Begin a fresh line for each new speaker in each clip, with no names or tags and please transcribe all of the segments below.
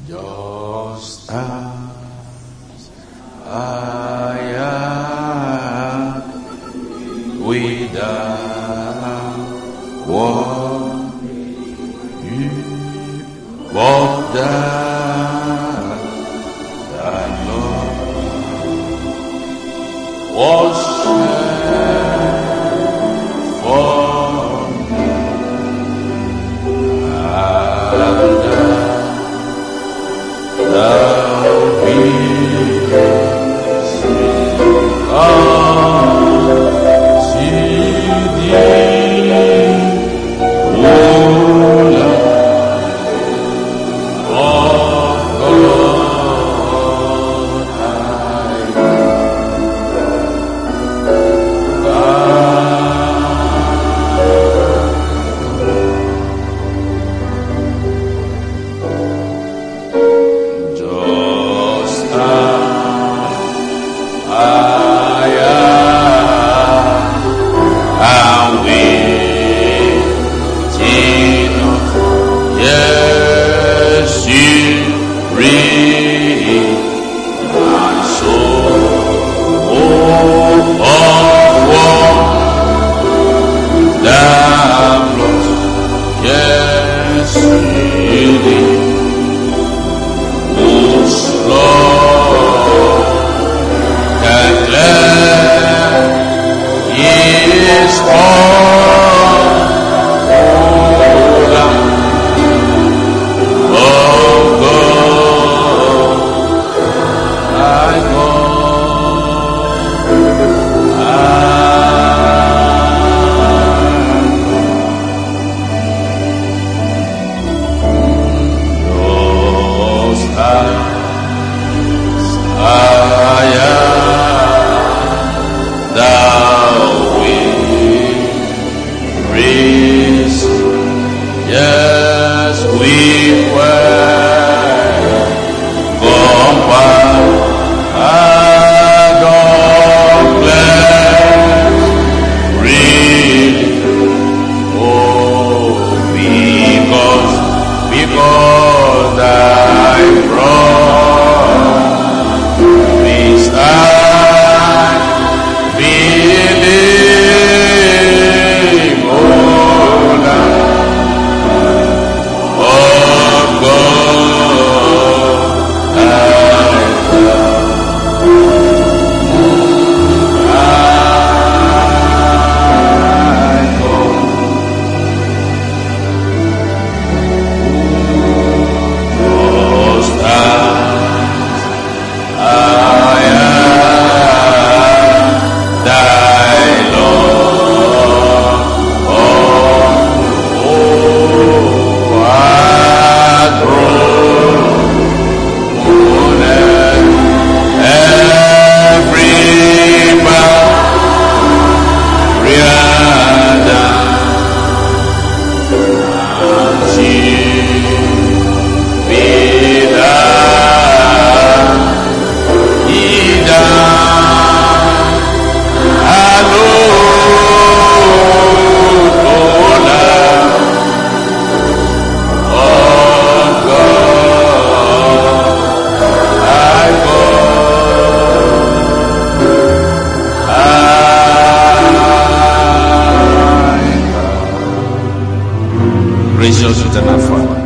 Just as I am without one, but that thy love was shed for me, and thou beest Gracious eternal Father,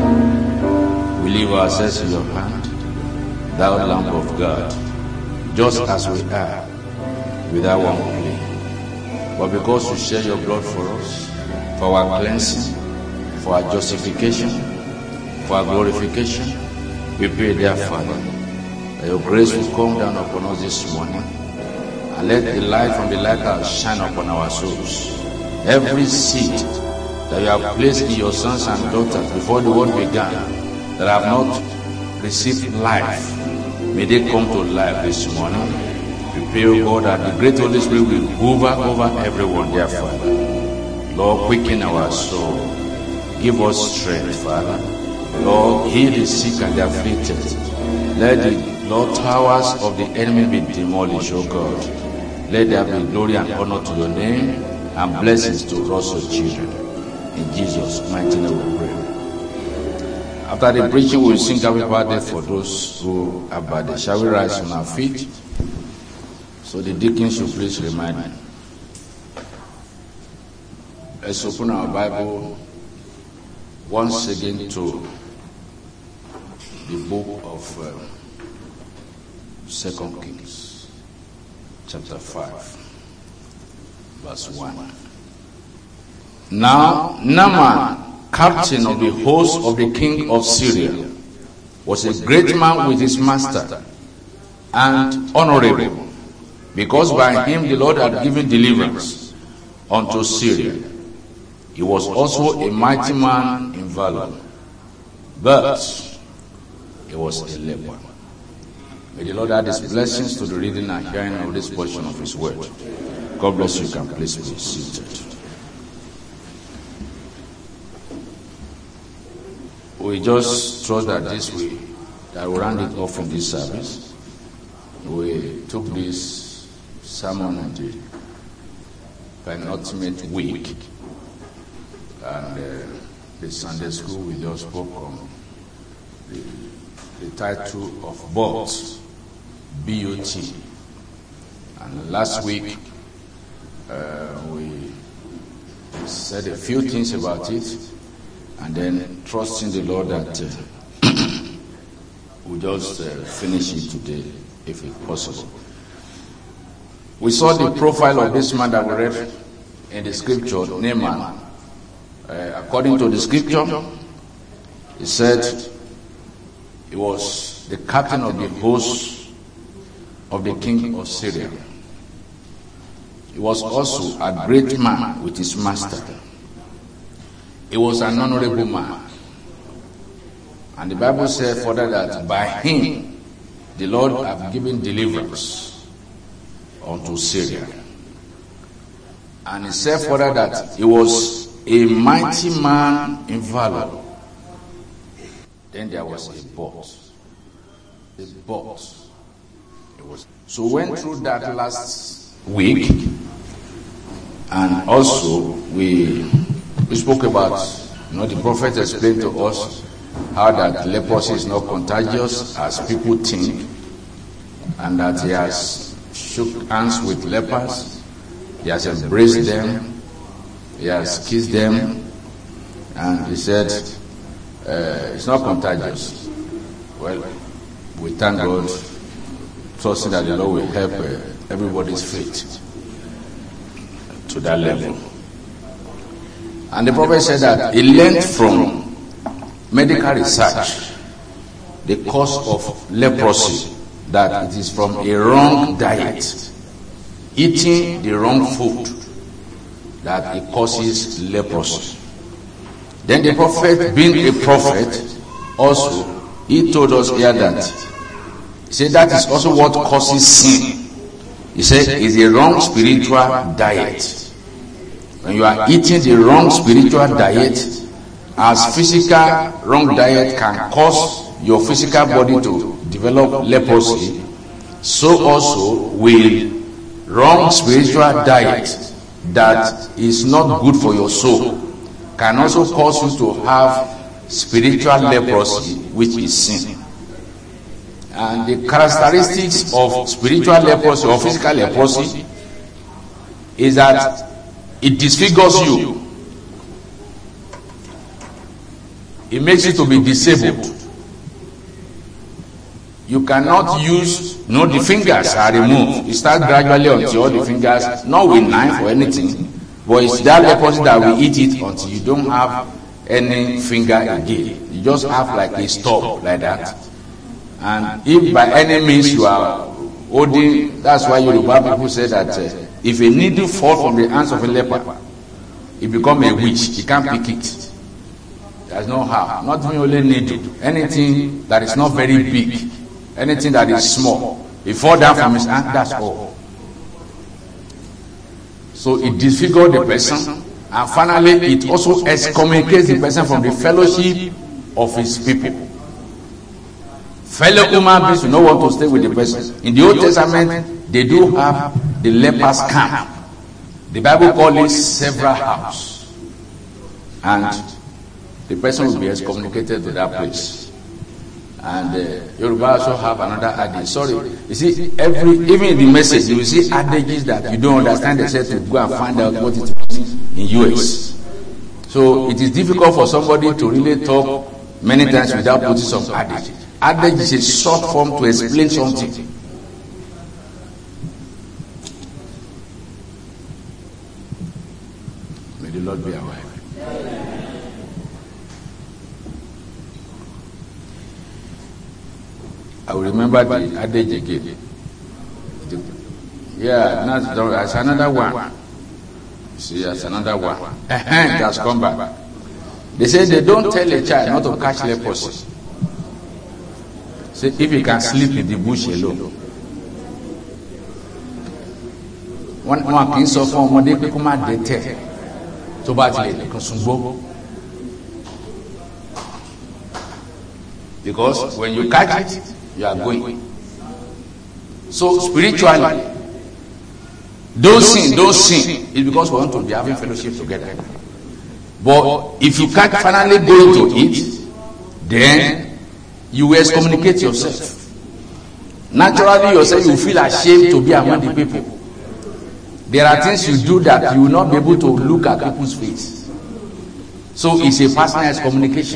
we leave ourselves in your hand, thou Lamb of God, just as we are, without one plea. But because you shed your blood for us, for our cleansing, for our justification, for our glorification, we pray, dear Father, that your grace will come down upon us this morning, and let the light from the lighthouse shine upon our souls. Every seed that you have placed in your sons and daughters before the world began, that have not received life, may they come to life this morning. We pray, O God, that the great Holy Spirit will hover over everyone, dear Father. Lord, quicken our soul. Give us strength, Father. Lord, heal the sick and the afflicted. Let the Lord towers of the enemy be demolished, O God. Let there be glory and honor to your name and blessings to us, your children. In Jesus' mighty name we pray. After the preaching, we will sing Happy Birthday for those who are birthday. Shall we rise on our feet? So the deacon should please remind me. Let's open our Bible once again to the book of 2 Kings, chapter 5, verse 1. Now, Naaman, captain of the host of the king of Syria, was a great man with his master and honorable, because by him the Lord had given deliverance unto Syria. He was also a mighty man in valor, but he was a leper. May the Lord add his blessings to the reading and hearing of this portion of his word. God bless you. Can please be seated. We just trust that this week, that we'll round it off in this service. We took this sermon on the penultimate week, and the Sunday school we just spoke on the title of BOT, B-O-T. And last week we said a few things about it, and then trusting the Lord that we'll just finish it today, if it's possible. We saw the profile of this man that we read in the scripture, Naaman. According to the scripture, he said he was the captain of the host of the king of Syria. He was also a great man with his master. He was an honorable man. And the Bible said further that by him the Lord had given deliverance unto Syria. And he said further that he was a mighty man in valor. Then there was a but. A but. So we went through that last week, and also we spoke about, the prophet explained to us how that leprosy is not contagious as people think, and that he has shook hands with lepers, he has embraced them, he has kissed them, and he said it's not contagious. Well, we thank God, trusting that the Lord will help everybody's faith to that level. And the prophet said that he learned from medical research the cause of leprosy, that it is from a wrong diet, eating the wrong food, that it causes leprosy. Then the prophet, being a prophet, also, he told us here that, he said that is also what causes sin. He said it's a wrong spiritual diet. When you are eating the wrong spiritual diet, as physical wrong diet can cause your physical body to develop leprosy, so also will wrong spiritual diet that is not good for your soul can also cause you to have spiritual leprosy, which is sin. And the characteristics of spiritual leprosy or physical leprosy is that it disfigures you. It makes you to be disabled. You cannot use, the fingers are removed. You start gradually until all the fingers, not with knife or anything, but it's that leprosy that will eat it until you don't have any finger again. You just have like a stub like that. And if by any means you are holding, that's why Yoruba people say that if a needle falls from the hands of a leper, it becomes a witch. He can't pick it. There's no how. Not only needle. Anything that is not very big, anything that is small, it falls down from his hand, that's all. So it disfigures the person, and finally it also excommunicates the person from the fellowship of his people. Fellow human beings do not want to stay with the person. In the Old Testament, they do have the lepers camp. The Bible calls it several houses. And the person will be excommunicated to that place. And Yoruba also have another adage. Sorry, you see, even in the message, you will see adages that you don't understand. They say to go and find out what it means in US. So it is difficult for somebody to really talk many times without putting some adage. Adage is a short form to explain something. May the Lord be our help. I will remember the adage again. Yeah, that's another one. See, that's another one. It has come back. They say they don't tell a child not to catch leprosy. Say if you can sleep in the bush alone. One can sọ fún ọmọdé pé kó má dẹ́tẹ̀ tó bá tilẹ̀ nìkan ṣùgbọ́n. Because when you catch it, you are going. So spiritually, don't sin. It's because we want to be having fellowship together. But if you can't finally go to it, then you will excommunicate yourself. Naturally, yourself you feel ashamed to be among the people. There are things you do that you will not be able to look at people's face. So it's a personal excommunication.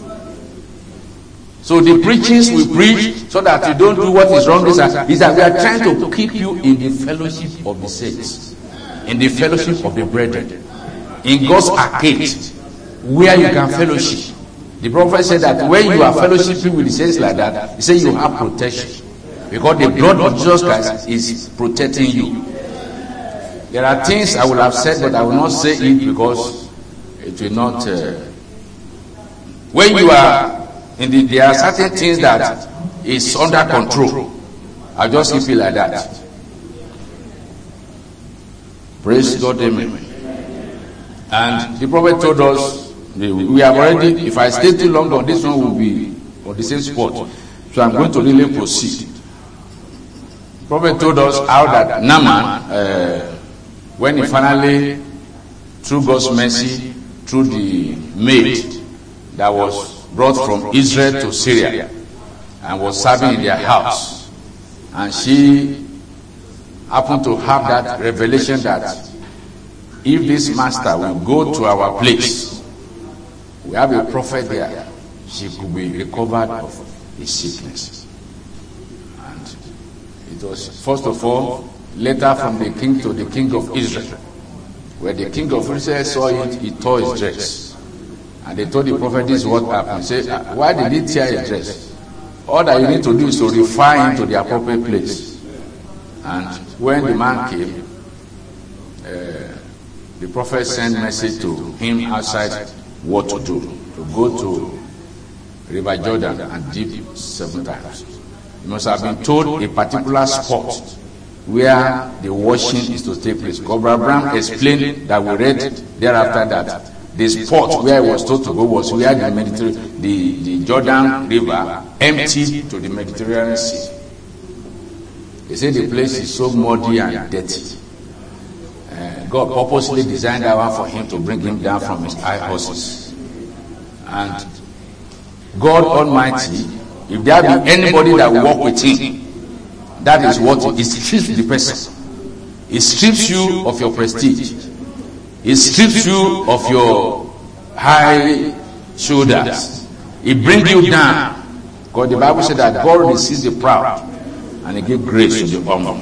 So the preachings we preach so that you don't do what is wrong is that we are trying to keep you in the fellowship of the saints, in the fellowship of the brethren, in God's arcade, where you can fellowship. The prophet said that when you are fellowshipping with the saints like that, he said you have protection. Because the blood of Jesus Christ is protecting you. There are things I would have said, but I will not say it because it will not. When you are there are certain things that is under control. I just keep it like that. Praise God, amen. And the prophet told us, we have already, if I stay too long on this one, will be on the same spot. So I'm going to really proceed. The prophet told us how that Naaman, when he finally, through God's mercy, through the maid that was brought from Israel to Syria and was serving in their house, and she happened to have that revelation that if this master will go to our place, we have a prophet there, she could be recovered of his sickness. And it was first of all letter from the king to the king of Israel, where the king of Israel saw it, he tore his dress. And they told the prophet, this is what happened. Say, why did he tear his dress? All that you need to do is to refer him to the appropriate place. And when the man came, the prophet sent message to him outside what to do. To go to River Jordan and dip 7 times. He must have been told a particular spot where the washing is to take place. Cobra Brown explained that we read thereafter that the spot where he was told to go was where the Jordan River emptied to the Mediterranean Sea. They say the place is so muddy and dirty. God purposely designed that one for him to bring him down from his high horses. And God Almighty, if there be anybody that will walk with him, that is what it strips the person. It strips you of your prestige. It strips you of your high shoulders. It brings you down. Because the Bible said that God receives the proud and he gives grace to the humble.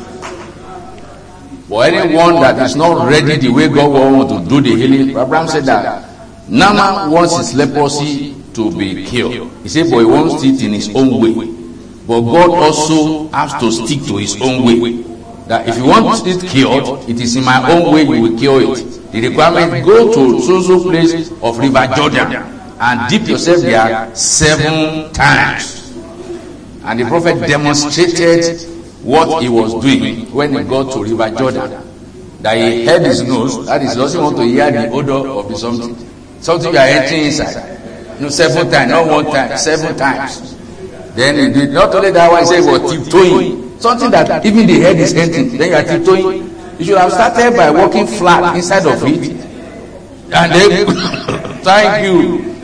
But anyone that is not ready the way God wants to do the healing, Abraham said that Naaman wants his leprosy to be killed. He said, but he wants it in his own way. But God also has to stick to his own way. That if you want it cured, it is in my own way you will cure it. The requirement, go to so place of River Jordan and dip yourself there 7 times. And the prophet demonstrated what he was doing when he got to River Jordan. That he held his nose, that is, doesn't want to hear the odor of the something. Something you are entering inside. No, 7 times, not 1 time, 7 times. Then he did not only that one, he said he was tiptoeing. Something that even the head is entering, then you are tiptoeing. You should have started by walking flat inside of it. And then, thank you.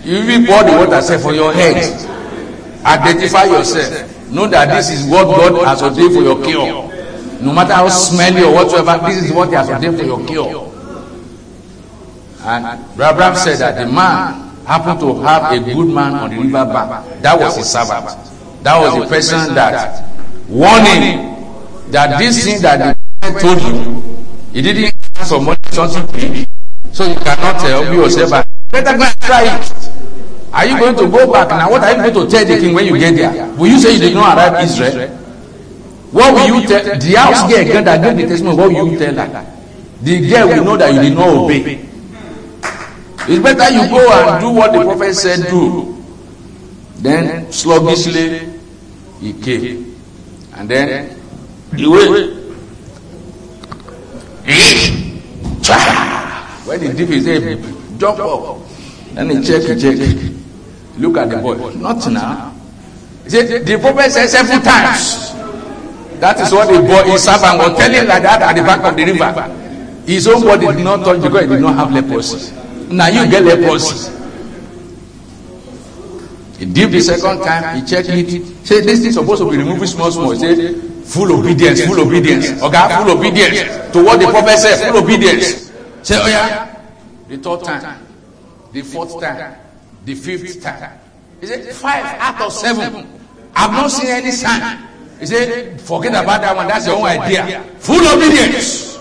You will pour the water, say, for your head. Identify yourself. Know that this is what God has ordained for your cure. No matter how smelly or whatsoever, this is what He has ordained for your cure. And Abraham said that the man happened to have a good man on the river bank. That was his servant. That was the person that warned him that this thing that the man told you, he didn't ask for money, something. So you cannot help yourself. Better go and try it. Are you going to go back now? What are you going to tell the king when you get there? Will you say you did not arrive in Israel? What will you tell the house girl that gave the testimony? What will you tell her? The girl will know that you did not obey. It's better you go and do what the prophet said do. Then sluggishly he came, and then he went. When he dip his head, jump up. Then he check. Look at the boy. Not now. He said, the prophet said several times. That is what the boy, his servant, was telling like that at the back of the river. His own body did not touch because he did not have leprosy. Now you get leprosy. He dipped the second time, he checked it. Say, this thing is supposed to be removed small. He said, full obedience. Okay, full obedience. To what the prophet said, full obedience. Say, oh yeah. The third time, the fourth time, the fifth time. He said, 5 out of 7. I've not seen any sign. He said, forget about that one. That's your own idea. Full obedience.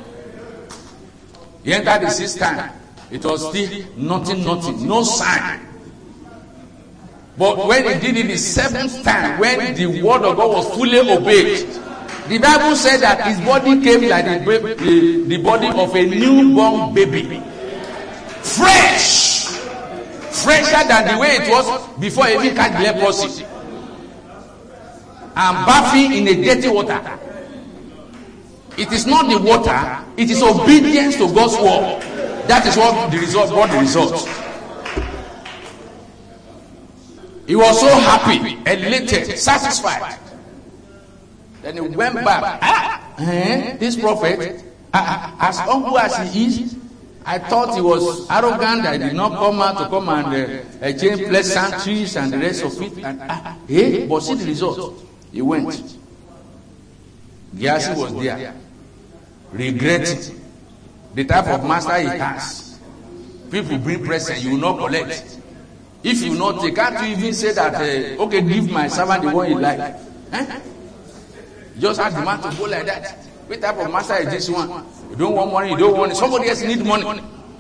He entered the 6th time. It was still nothing, no sign. But when he did it the 7th time, when the word of God was fully obeyed, the Bible said that his body came like the body of a newborn baby. Fresh. Fresher than the way it was before he even catch leprosy. And bathing in a dirty water. It is not the water, it is obedience to God's word. That is what the result. He was so happy, elated, satisfied. Then he went back. This prophet, as humble as he is, I thought he was arrogant. I did not come out to come and exchange pleasantries and the rest of it. But see the result. He went. Gehazi was there, regretting the type of master he has. People bring present, you will not collect. If you not take, can't you even say that, okay, give my servant the one you like? Just ask the man to go like that. What type of master is this one? You don't want money, you don't want it. Somebody else need money.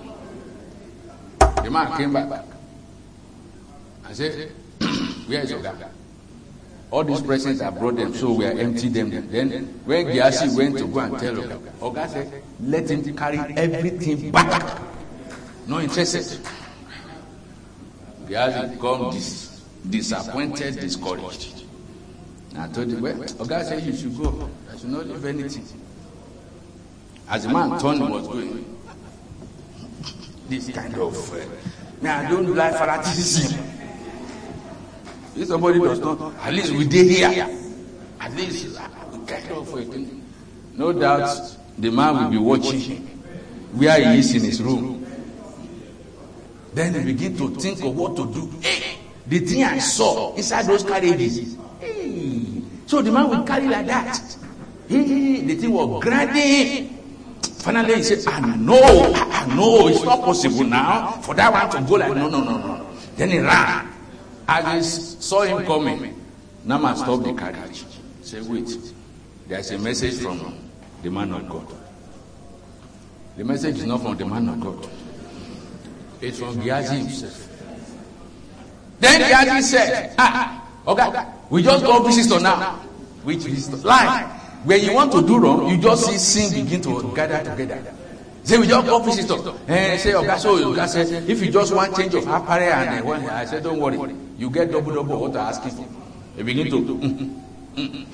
The man came back and said, where is Oga? All these presents I brought them, so we are empty them. Then when Gehazi went to go and tell Oga said, let him carry everything back. No interested. Gehazi come disappointed, discouraged. And I told him, well, Oga said you should go. I should not leave anything. As the man turned was going, this kind of, I don't like fanaticism. If somebody does not, at least we did here. At least we kind of, no doubt the man will be watching where he is in his room. Then he begin to think of what to do. The thing I saw inside those carriages. So the man will carry like that. The thing was grinding. Finally he said, I know, it's not possible now for that one to go like, no. Then he ran. As he saw him coming, Naaman stopped the carriage. He said, wait, there's a message from the man of God. The message is not from the man of God. It's from Gehazi himself. Then Gehazi said, okay, we just go visitor now. Which visitor? Lie. When you want to do wrong, you just see sin begin to gather together. Say we just go visitor. Say Oga, so Oga said, if you just want change of apparel and I said, don't worry, you get double what you're asking for. You begin to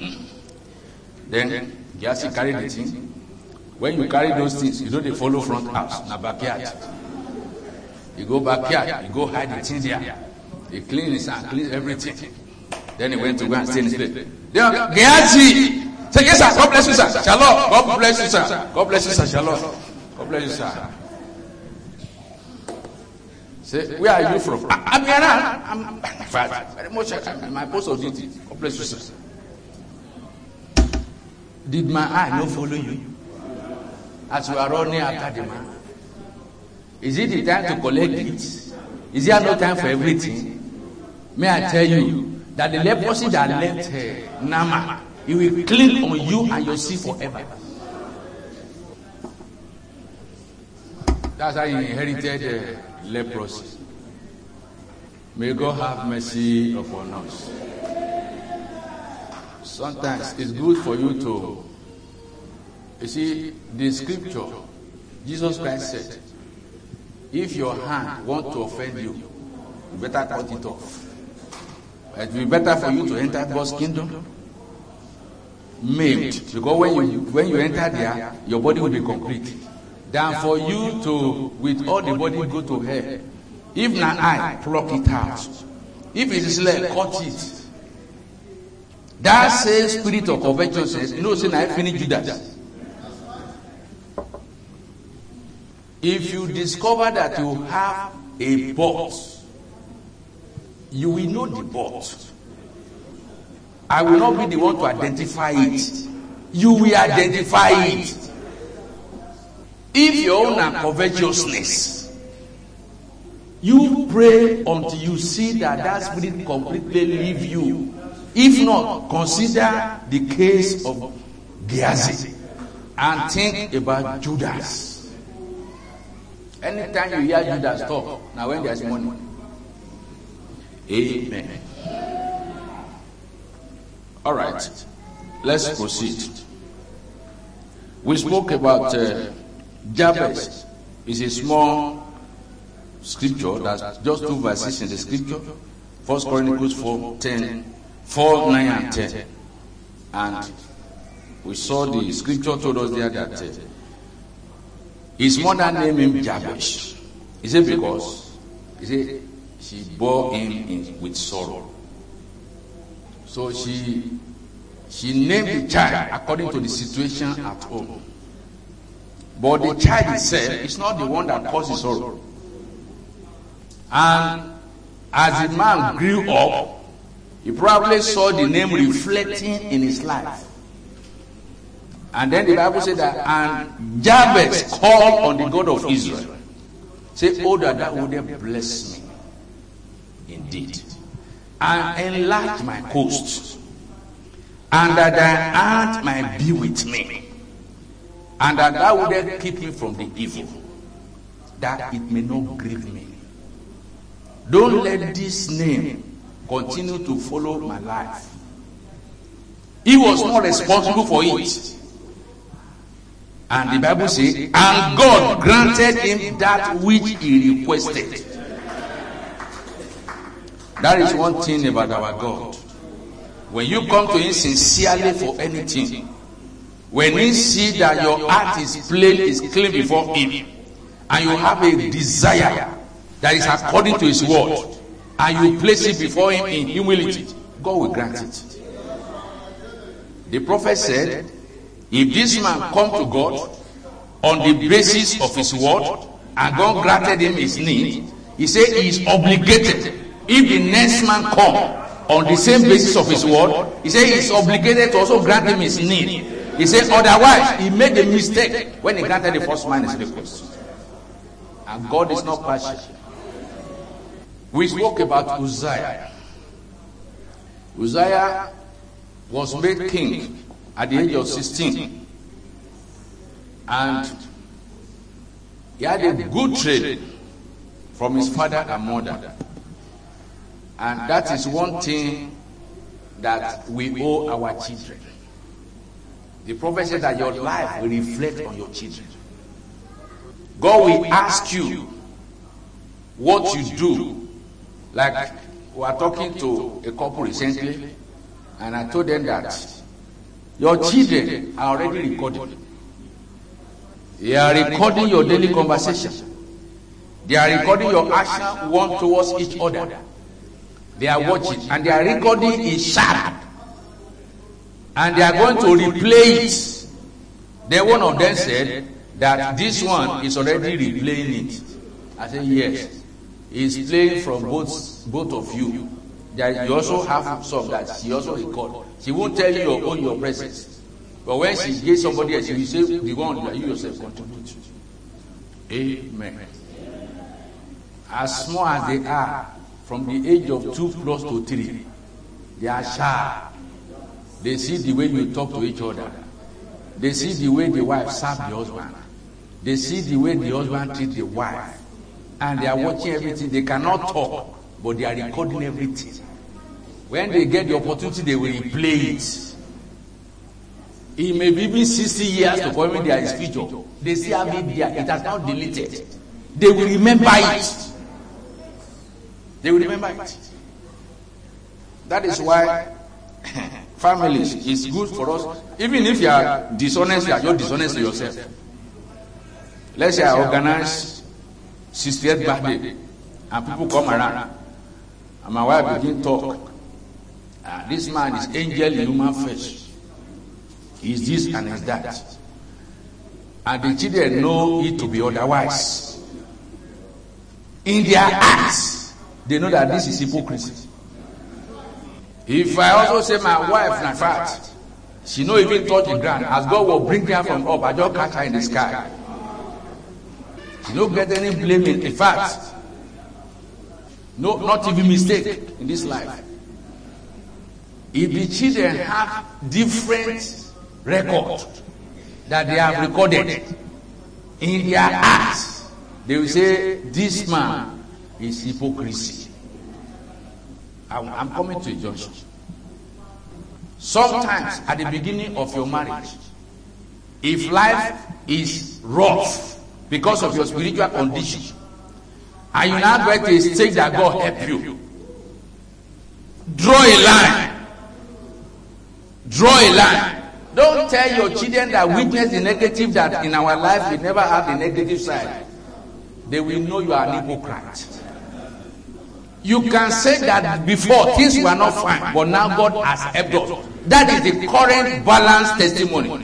Then Gehazi carried the thing. When you carry those things, you don't follow front house, na backyard. You go backyard, you go hide the things there. He clean his hand, clean everything. Then he went to go and stay in his place. Then Gehazi said, yes sir, God bless you sir, shalom, God bless you sir, God bless you sir, shalom, God bless you sir. Say, where are you from? I'm Iran. I'm very much at my post of duty. God bless you, sir. Did my eye not follow you? As you are running after the man. Is it the time to collect it? Is there no time for everything? May I tell you that the leprosy that left Nama, it will cling on you and your seed forever. That's how he inherited leprosy. May God have mercy upon us. Sometimes it's good for you to, you see, the scripture, Jesus Christ said, if your hand wants to offend you, you better cut it off. It will be better for you to enter God's kingdom maimed, because when you enter there, your body will be complete, than for you to, with all the body, go to hell. If an eye, pluck it out. If it is leg, cut it. That same spirit of covetousness, you know, saying I finished Judas. If you discover that you have a bot, you will know the bot. I will not be the one to identify it. You will identify it. If your own are covetousness, you pray until you see that spirit completely leave you. If not, consider the case of Gehazi and think about Judas. Anytime you hear Judas talk, now when there's money. Amen. All right, let's proceed. We spoke about Jabez. It's a small scripture, that's just 2 verses in the scripture. 1 Chronicles 4, 9 and 10. And we saw the scripture told us there that his mother named him Jabez. Is it because she bore him with sorrow? So she named the child according to the situation at home. But the child itself is not the one that causes sorrow. And as the man grew up, he probably saw the name reflecting in his life. And then the Bible said that, and Jabez called on the God of Israel. Say, oh, that would bless me indeed, and enlarge my coast, and that thy hand might be with me, and that thou wouldest keep me from the evil, that it may not grieve me. Don't let this name continue to follow my life. He was not responsible for it. And the Bible says, and God granted him that which he requested. That is one thing about our God. When you come to him sincerely for anything, when he see that your heart is clean before him, and you have a desire that is according to his word, and you place it before him in humility, God will grant it. The prophet said, if this man come to God on the basis of his word, and God granted him his need, he said he is obligated. If the next man come on the same basis of his word, he said he is obligated to also grant him his need. He said otherwise he made a mistake when he granted the first man his request. And God is not partial. We spoke about Uzziah. Uzziah was made king at the age of 16. And he had a good trade from his father and mother. And that is one thing that we owe our children. The prophet said that your life will reflect on your children. God will ask you what you do. Like we were talking to a couple recently, and I told them that your children are already recording. They are recording your daily conversation. They are recording your action one towards each other. They are watching, and their recording is sharp, and they are going to replay it. Then one of them said that this one is already replaying it. I said yes. is playing from both of you. That you also have some that she also record. She won't tell you your presence. But when she gives somebody else, she will say the one that you yourself contribute. Amen. As small as they are, from the age of 2 plus to 3, they are sharp. They see the way you talk to each other. They see the way the wife serves the husband. They see the way the husband treats the wife. And they are watching everything. They cannot talk, but they are recording everything. When they get the opportunity, they will replay it. It may be even 60 years to come when there is picture. They still have it there. It has not deleted. They will remember it. They will remember it. That is why families is good for us. Even if you are dishonest, you are just dishonest to yourself. Let's say I organize 60th birthday and people come around and my wife begin to talk. This man is angel in human flesh. He is this and is that. And the children know it to be otherwise. In their hearts, they know that this is hypocrisy. If I also say my wife, in fact, she no even touch the ground, as God will bring her from up, I just catch her in the sky. She no get any blame in fact. No, not even mistake in this life. If the children have different record that they have recorded in their hearts, they will say, this man is hypocrisy. I'm coming to a junction. Sometimes at the beginning of your marriage, if life is rough because of your spiritual condition, and you now get to a stage that God help you, draw a line. Draw a line. Don't tell your children that witness the negative, that in our life we never have the negative side. They will know you are an hypocrite. You can say that before things were not fine, but now God has helped us. That is the current balanced testimony.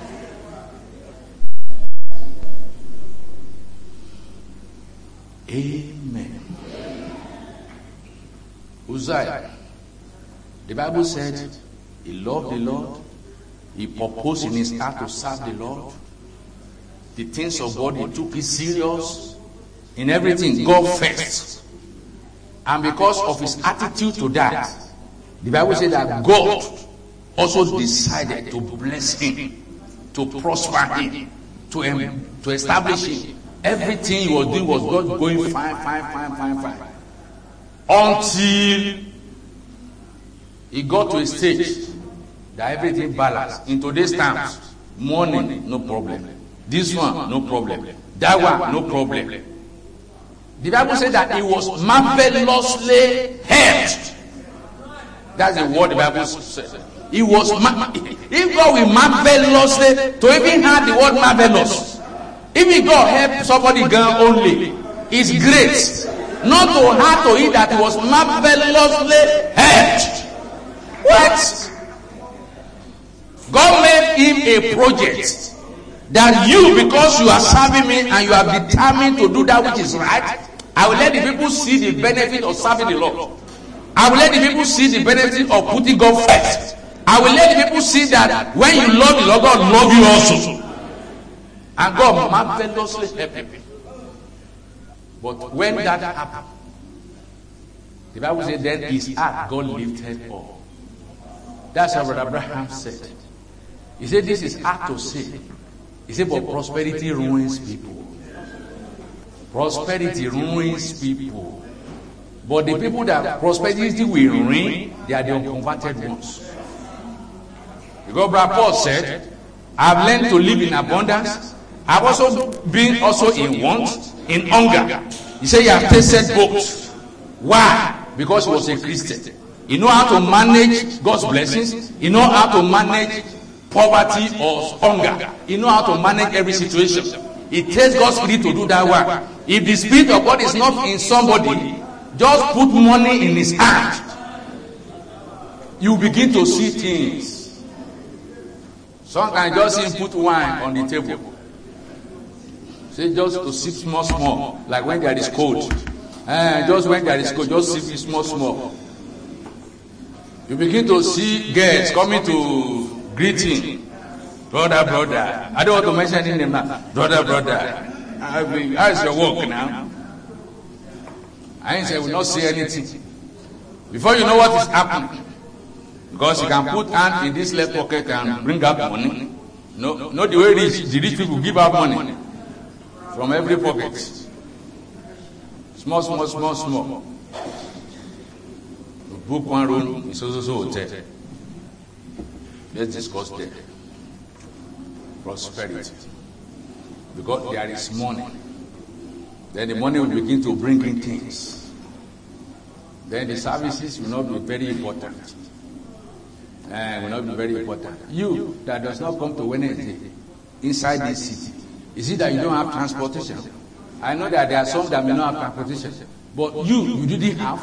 Amen. Uzziah, the Bible said, he loved the Lord. He purposed in his heart to serve the Lord. The things of God, he took it serious. In everything, God first. And because of his attitude to that, the Bible said that God also decided to bless him, to prosper him, to establish him. Everything he was doing was God going fine. Until he got to a stage that everything balanced. In today's times, money, no problem. This one, no problem. That one, no problem. The Bible says that he was marvelously helped. That's the word the Bible says. He was, if God will marvelously, to even have the word marvelous, if God help somebody girl only, is great. Not to have to eat that he was marvelously helped. What? God made him a project that you, because you are serving me and you are determined to do that which is right, I will let the people see the benefit of serving the Lord. I will let the people see the benefit of putting God first. I will let the people see that when you love the Lord, God love you also. And God marvelously helped him. But when that happened, the Bible said then his heart God lifted up. That's how Brother Abraham said. He said this is hard to say. He said but prosperity ruins people. Prosperity ruins people. But the people that prosperity will ruin, they are the unconverted ones. Because Brother Paul said, I've learned to live in abundance. I've also been also in want, in hunger. He said, you have tasted both. Why? Because he was a Christian. He know how to manage God's blessings. He know how to manage poverty or hunger. He know how to manage every situation. It takes God's spirit to do that work. If the spirit of God is not in somebody, just put money in his hand. You begin to see things. Sometimes just him put wine on the table. Say just to sip small, like when there is cold. Just when there is cold, just see small. You begin to see girls coming to greeting. Brother. I don't want to mention any name now. Brother. How is your work now? I ain't say we will not say anything. Before you know what is happening. Because you can put hand in this left pocket and bring out money. No, not the way the rich people give out money. From every pocket. Small. Book one room in so hotel. Let's discuss there. Prosperity. Because there is money. Then the money will begin to bring in things. Then the services will not be very important. You that does not come to Wednesday inside this city, is it that you don't have transportation? I know that there are some that may not have transportation, but you didn't have.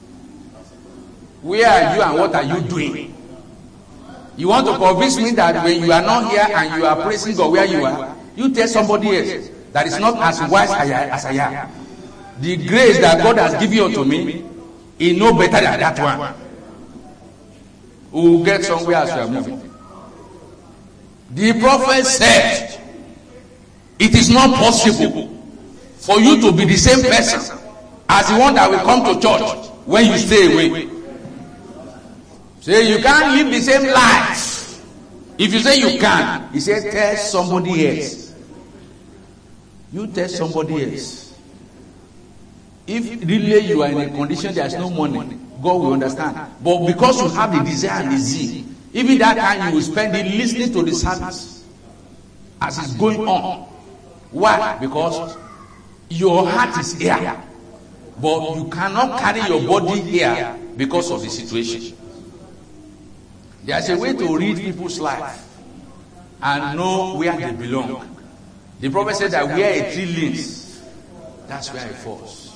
Where are you and what are you doing? You want to convince me that when you are not here and you are praising God where you are, you tell somebody else that is not as wise as I am. The grace that God has given unto me is no better than that one. We will get somewhere as we are moving. The prophet said, it is not possible for you to be the same person as the one that will come to church when you stay away. Say you can't live the same life. If you say you can, he said tell somebody else. You tell somebody else. If really you are in a condition there is no money, God will understand. But because you have the desire and the zeal, even that time you will spend it listening to the service as it's going on. Why? Because your heart is here, but you cannot carry your body here because of the situation. There's a way to read people's life and know where they belong. The prophet said that where a tree leans, that's where it falls.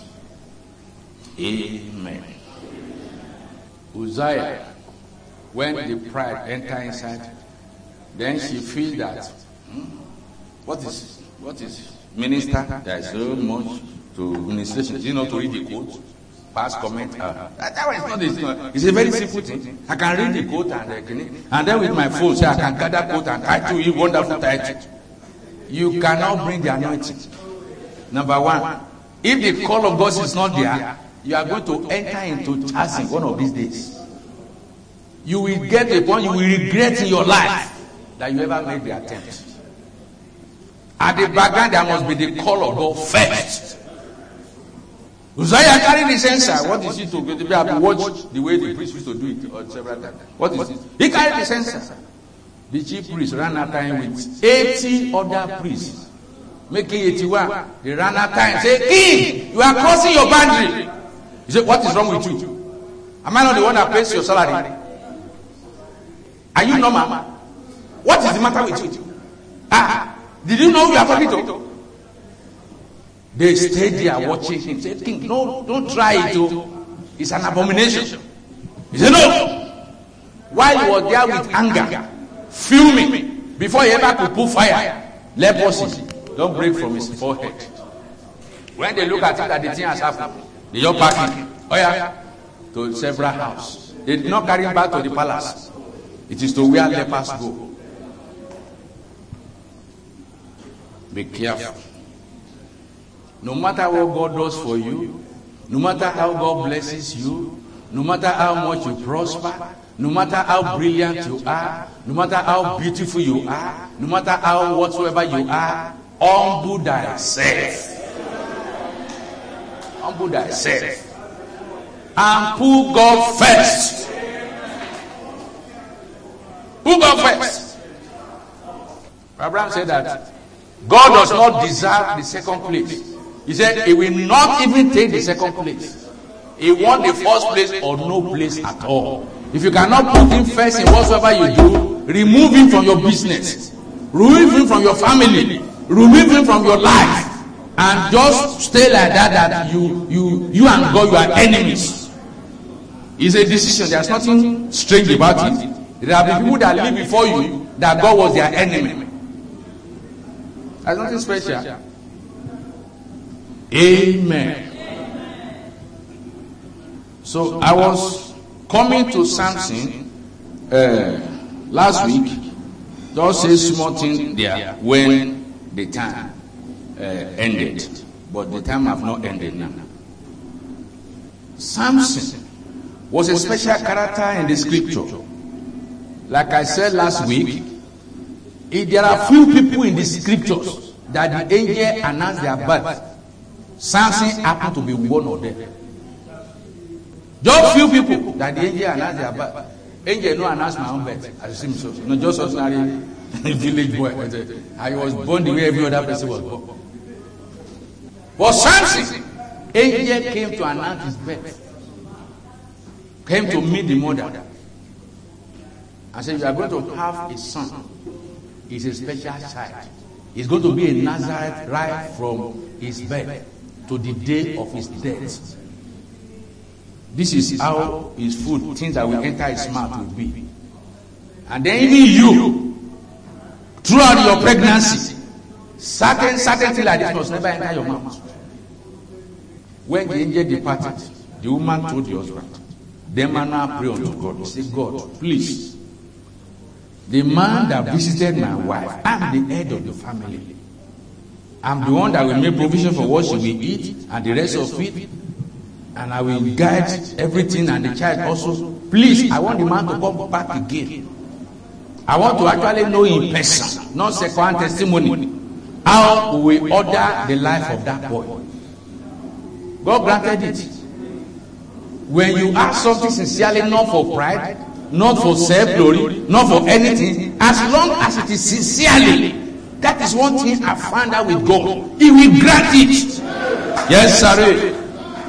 Amen. Uzziah, when the pride enter inside, then she feels that what is minister? There is so much to administration. You know to read the quote, pass comment. That one is not. It's a very simple thing. I can read the quote and then with my phone, say I can gather quote and title you wonderful title. You cannot bring the anointing. Number one, if the call of God is not there, you are going to enter into chasing one of these days. You will get a point you will regret in your life that you ever made the attempt. At the background, there must be the call of God first. Uzziah carried the censer. What is it to go? You have to watch the way the priest used to do it several times. What is it? He carried the censer. The chief priest ran after him with 80 other priests, making 81. He ran after him, say, King, you are crossing your boundary. He said, what is wrong with you? Am I not the one that pays your salary? Are you normal? What is the matter with you? Did you know you are talking to? They stayed there watching him. Said, King, no, don't try it. It's an abomination. He said, no. While he was there with anger, fuming, before he ever could put fire, leprosy don't break from his forehead. When they look at it that the thing has happened, they just pack him to several houses. They did not carry him back to the palace. It is to where lepers go. Be careful. No matter what God does for you, no matter how God blesses you, no matter how much you prosper, no matter how brilliant you are, no matter how beautiful you are, no matter how whatsoever you are, humble thyself. Humble thyself. And put God first. Put God first. Abraham said that God does not deserve the second place. He said he will not even take the second place. He wants the first place or no place at all. If you cannot put him first in whatsoever you do, remove him from your business, remove him from your family, remove him from your life, and just stay like that you and God, you are enemies. It's a decision. There's nothing strange about it. There have been people that live before you that God was their enemy. There's nothing special. Amen. So I was coming to Samson last week. Just say small thing there when the time ended, but the time have not ended now. Samson was a special character in the scripture. Like I said last week, there are few people in the scriptures that the angel announced their birth. Samson happened to be one of them. Just few people that the angel announced their birth. Angel no announced my own birth. As you see, so not just ordinary village boy. I was born the way every other person was born. But Samson, angel came to announce his birth. Came to meet the mother. And said, you are going to have a son. He's a special child. He's going to be a Nazareth right from his birth to the day of his death. This is how his food, things that will enter his mouth will be. And then even you, throughout your pregnancy, certain things like this must never enter your mouth. When the angel departed, the woman told the husband, the man now prayed unto God. He said, God, please, the man that visited my wife, I'm the head of the family. I'm the one that will make provision for what she will eat and the rest of it. And I will guide everything and the child also. Please, I want the man to come back again. I want to actually know in person, not second testimony, how we order the life of that boy. God granted it. When you ask something sincerely, not for pride, not for self-glory, not for anything, as long as it is sincerely, that is one thing I found out with God. He will grant it. Yes, sir.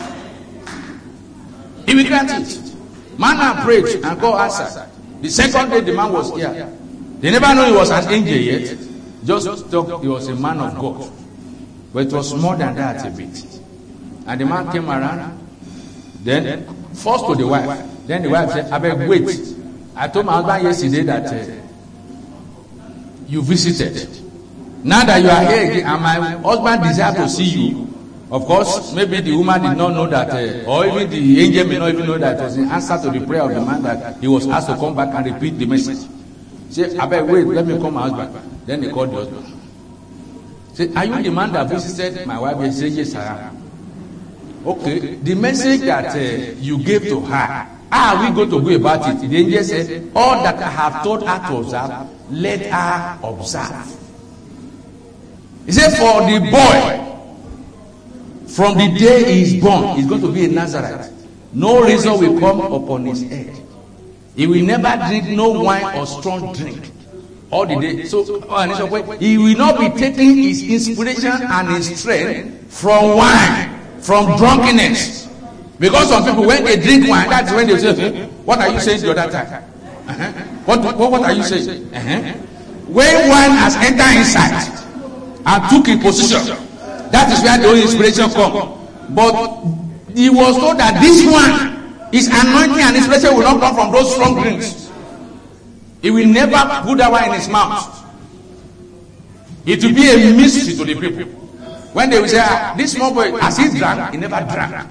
He will grant it. Man prayed and God answered. The second day the man was here. They never knew he was an angel yet. Just thought he was a man of God. But it was more than that a bit. And the man came around. Then, first to the wife. Then the wife said, I beg, wait. I told my husband yesterday that you visited. Now that you are here again, and my husband desires to see you. Of course, maybe the woman did not know that, or even the angel may not even know that it was in answer to the prayer of the man that he was asked to come back and repeat the message. Say, I beg, wait, let me call my husband. Then they called the husband. Say, are you the man that visited my wife? He said, yes, I am. Okay, the message that you gave to her, how are we going to go about it? The angel said, all that I have told her to observe, let her observe. He said, for the boy, from the day he is born, he's going to be a Nazarite. No razor will come upon his head. He will never drink no wine or strong drink all the day. So he will not be taking his inspiration and his strength from wine, from drunkenness. Because some people, when they drink wine, that's when they say, what are you saying the other time? What are you saying? When wine has entered inside and took a position, that is where the Holy inspiration comes. But he was told that this one, his anointing and inspiration will not come from those strong drinks. He will never put that wine in his mouth. It will be a mystery to the people. When they will say, this small boy, as he drank, he never drank.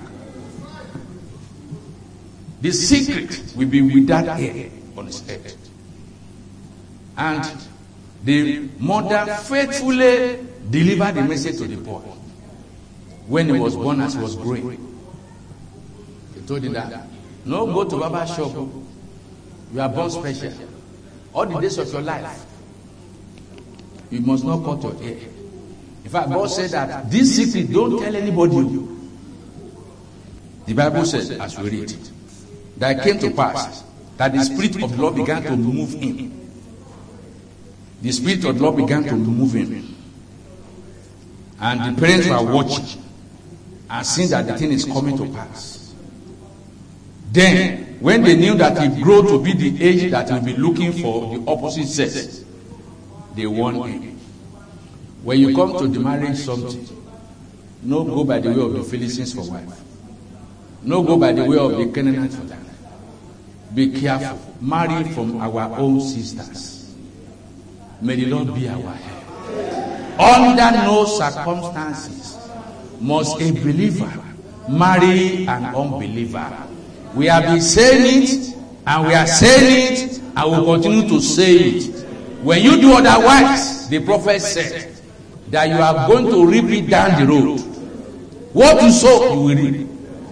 The secret will be with that hair on his head. And the mother faithfully delivered the message to the boy. When he was born, as he was growing, he told him that, no, go to Baba's shop. You are born special. All the days of your life, you must not cut your hair. In fact, God said that this secret, don't tell anybody. The Bible says, as we read it, that it came to pass that the Spirit of the Lord began to move him. The Spirit of the Lord began to move him. And the parents were watching and seeing that the thing is coming to pass. Then, when they knew that he grew to be the age that he'll be looking for the opposite sex, they warned him. When you come to the marriage something, no go by the way of the Philistines for wife. No go by the way of the Canaanites for that. Be careful. Marry from our own sisters. May the Lord be our help. Under no circumstances must a believer marry an unbeliever. We have been saying it, and we are saying it, and we will continue to say it. When you do otherwise, the prophet said that you are going to reap it down the road. What you sow, you will reap.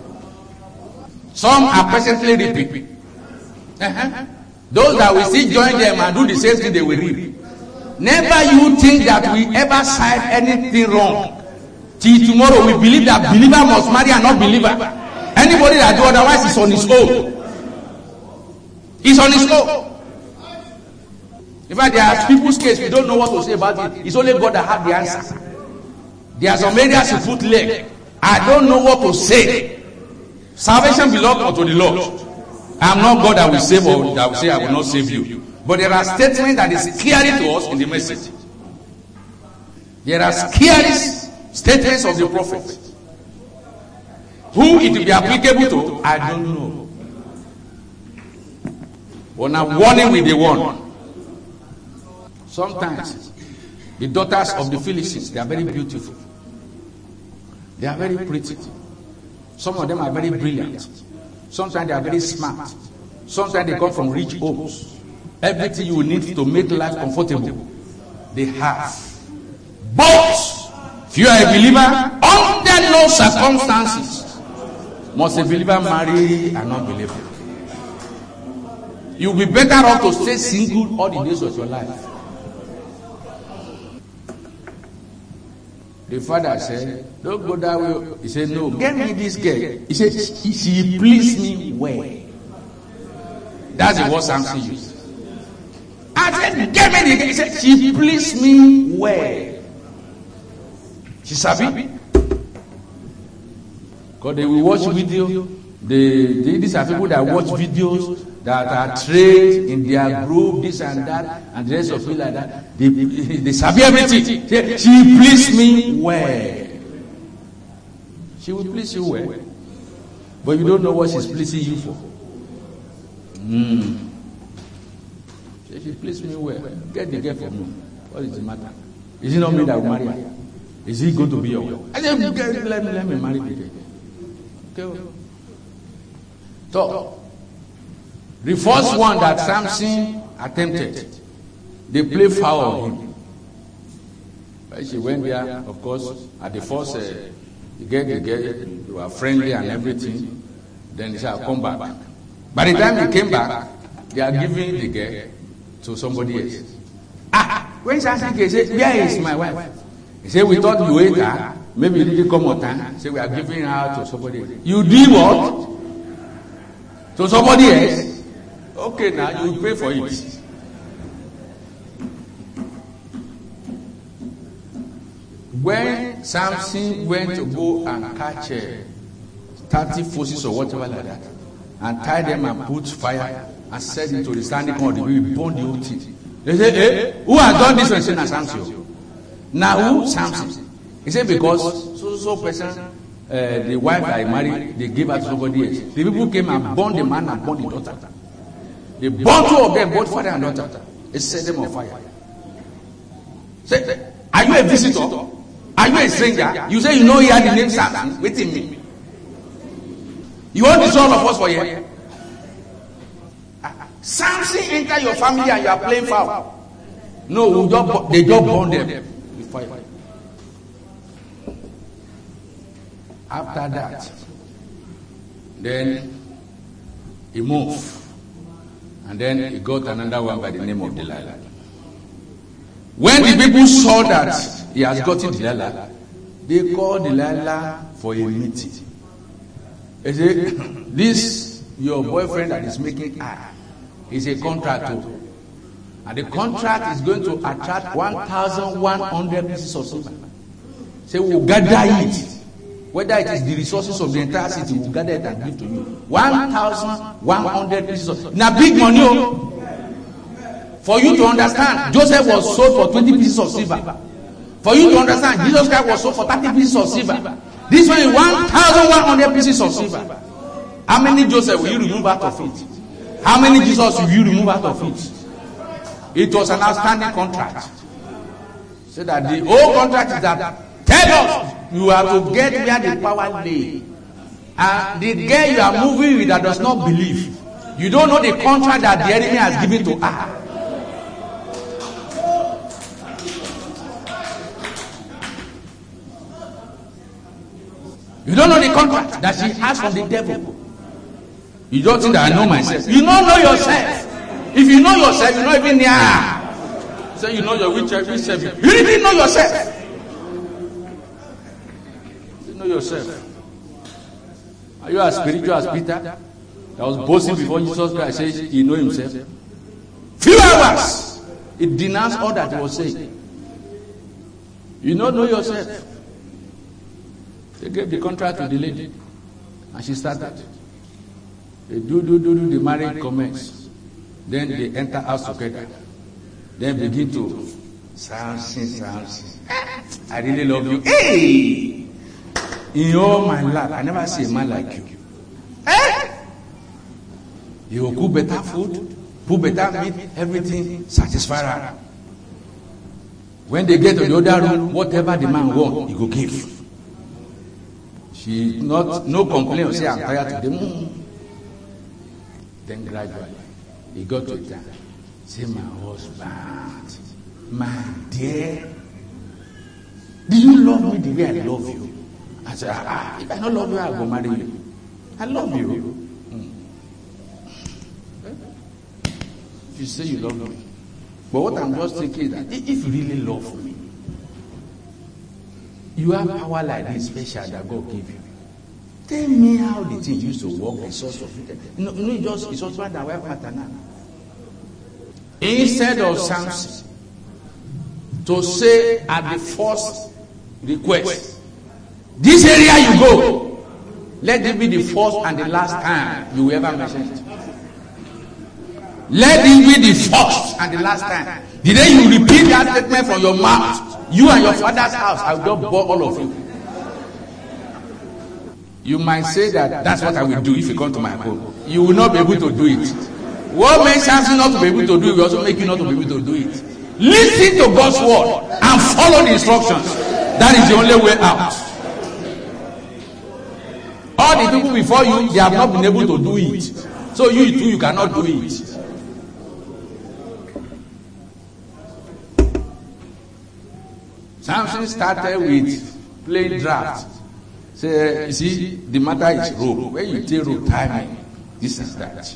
Some are presently reaping. Those that will still join them and do the same thing, they will reap. Never you think that we ever said anything wrong. Till tomorrow, we believe that believer must marry and not believer. Anybody that do otherwise is on his own. He's on his own. In fact, there are people's case, we don't know what to say about it. It's only God that has the answer. There are some areas you put leg. I don't know what to say. Salvation belongs unto the Lord. I am not God that will save or that will say I will not save you. But there are statements that is clearly to us in the message. There are clearly statements of the prophet. Who it will be applicable to, I don't know. But now warning with the one. Sometimes the daughters of the Philistines, they are very beautiful. They are very pretty. Some of them are very brilliant. Sometimes they are very smart. Sometimes they come from rich homes. Everything you need to make life comfortable, they have. But if you are a believer, under no circumstances must a believer marry an unbeliever. You'll be better off to stay single all the days of your life. The father said, don't go that way. He said, no, get me this girl. He said, she pleased me well. That's the word Samson used. I said, get me the girl. He said, she pleased me well. She sabi. Because they will watch video. These are people that watch videos that are trained in their group, this and that, and the rest of it like that. They sabi everything. She pleased me well. She will please you well. But you don't know what she's pleasing you for. She pleased me well. Get the girl for me. What is the matter? Is it not me that will marry her? Is he going to be your wife? I said, let me marry the girl. Okay. So, the first one that Samson attempted, they played foul on him. But she went there, of course, at the first, you get the girl, you are friendly and everything. Then he said, I'll come back. By the time he came back, they are giving the girl to somebody else. When Samson came, he said, where is my wife? He said, we thought you ate her. Maybe you didn't come on time. He said, we are giving her to somebody else. You did what? To somebody else? Okay, now you pay for it. When Samson went to go and catch 30 forces or whatever like that, and tie them and put fire and set it to the standing corner, we burn the whole thing. They say, hey, who has done this? And say, Samson. Now who? Samson. He said, because so person, the wife I married, they gave her to somebody else. The people came and burned the man and burned the daughter. They burned two of them, both father and daughter. They set them on fire. Say, are you a visitor? Are you a stranger? You say you know he had the name Samson. Wait in me. You want to destroy all of us for here? Samson enter your family and you are playing foul. No, they just burn them with fire. After that, then he moved. And then he got another one by the name of Delilah. When the people saw that he has gotten Delilah, they called Delilah for a meeting. They said, this your boyfriend that is making is a contractor. And the contract is going to attract 1,100 pieces of silver. Say, we'll gather it. Whether it is the resources of the entire city, we'll gather it and give to you. 1,100 pieces of silver. Now, big money. For you to understand, Joseph was sold for 20 pieces of silver. For you to understand, Jesus Christ was sold for 30 pieces of silver. This one is 1,100 pieces of silver. How many Joseph will you remove out of it? How many Jesus will you remove out of it? It was an outstanding contract. So that the whole contract is that, tell us, you have to get where the power lay. And the girl you are moving with that does not believe, you don't know the contract that the enemy has given to her. You don't know the contract that she has from the devil. You don't think that I know myself. You don't know yourself. If you know yourself, you're not even near. Say you know your which self. You didn't know yourself. You know yourself. Are you as spiritual as Peter? That was boasting before Jesus Christ. Says he know himself. Few hours, it denounced all that he was saying. You don't know yourself. They gave the contract to the lady, and she started. They do, the marriage commence. Then they enter house together. Then begin to Samson. I really love you. Hey! In all my life, I never see a man like you. You will cook better food, put better meat, everything satisfy her. When they get to the other room, whatever the man wants, he will give. She no complaint, say I'm tired today. Then gradually, he got to a time. Say, my husband, my dear, do you love me the way I love you? I said, if I don't love you, I'll go marry you. I love you. You say you love me. But what I'm just thinking is that if you really love me, you have power like this special that God gave you. Tell me how the thing used to work, the source of it. Just his husband and wife partner. Instead of Samson to say at the first request, this area you go, let it be the first and the last time you will ever mention it. Let it be the first and the last time. The day you repeat that statement from your mouth, you and your father's house, I will just bore all of you. You might say that that's what I will do if you come to my home. You will not be able to do it. What makes Samson not to be able to do it will also make you not to be able to do it. Listen to God's word and follow the instructions. That is the only way out. All the people before you, they have not been able to do it. So you too, you cannot do it. Samson started with playing draft. Say, you see, the matter is rope. When you take rope, timing, this is that.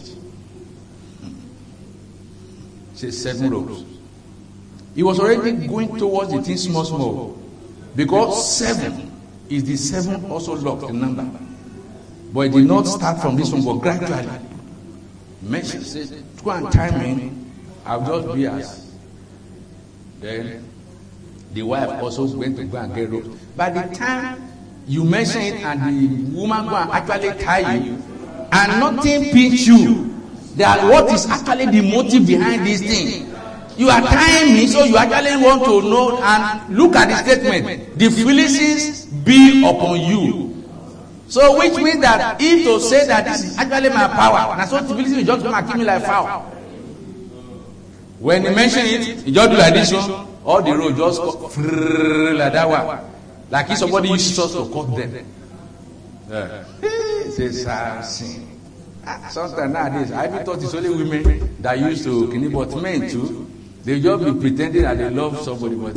Say 7 ropes. He was already going towards the thing small. Because 7 is the 7 also locked the number. But it did not start from this one, but gradually. Mention says, go and timing, I'll just be as. Then the wife also went to go and get ropes. By the time you mention it and the woman go and actually tie you, and nothing pinch you, that what is actually the motive behind this thing. You are tying me, so you actually want to know and look at the statement. The Philistines be upon you. So which means that if to say that this is actually my power, that's what the Philistines just going to kill me like fowl. When he mention it, he just do like this one, all the road just go like that one. Like if somebody used just to cut them. Say Samson. Sometimes nowadays, I even thought it's only women that used to, but men too, they just be pretending that they love somebody, but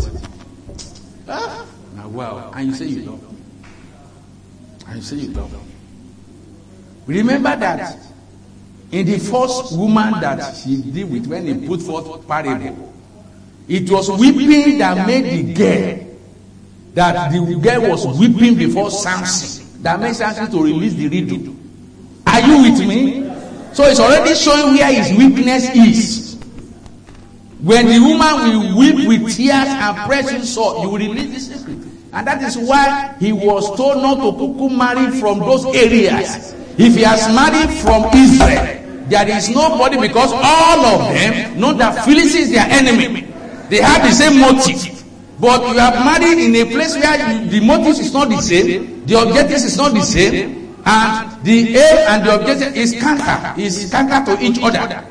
now wow, and you say you love. And you say you love. Remember that in the first woman that she did with when he put forth parable, it was weeping that made the girl. That the girl was weeping before Samson. That made Samson to release the riddle. Are you with me? So it's already showing where his weakness is. When the woman will weep with tears and pressing sore, you will release the secret. And that is why he was told not to marry from those areas. If he has married from Israel, there is nobody, because all of them know that Philistines is their enemy. They have the same motive. But you have married in a place where the motive is not the same, the objective is not the same, and the aim and the objective is counter to each other.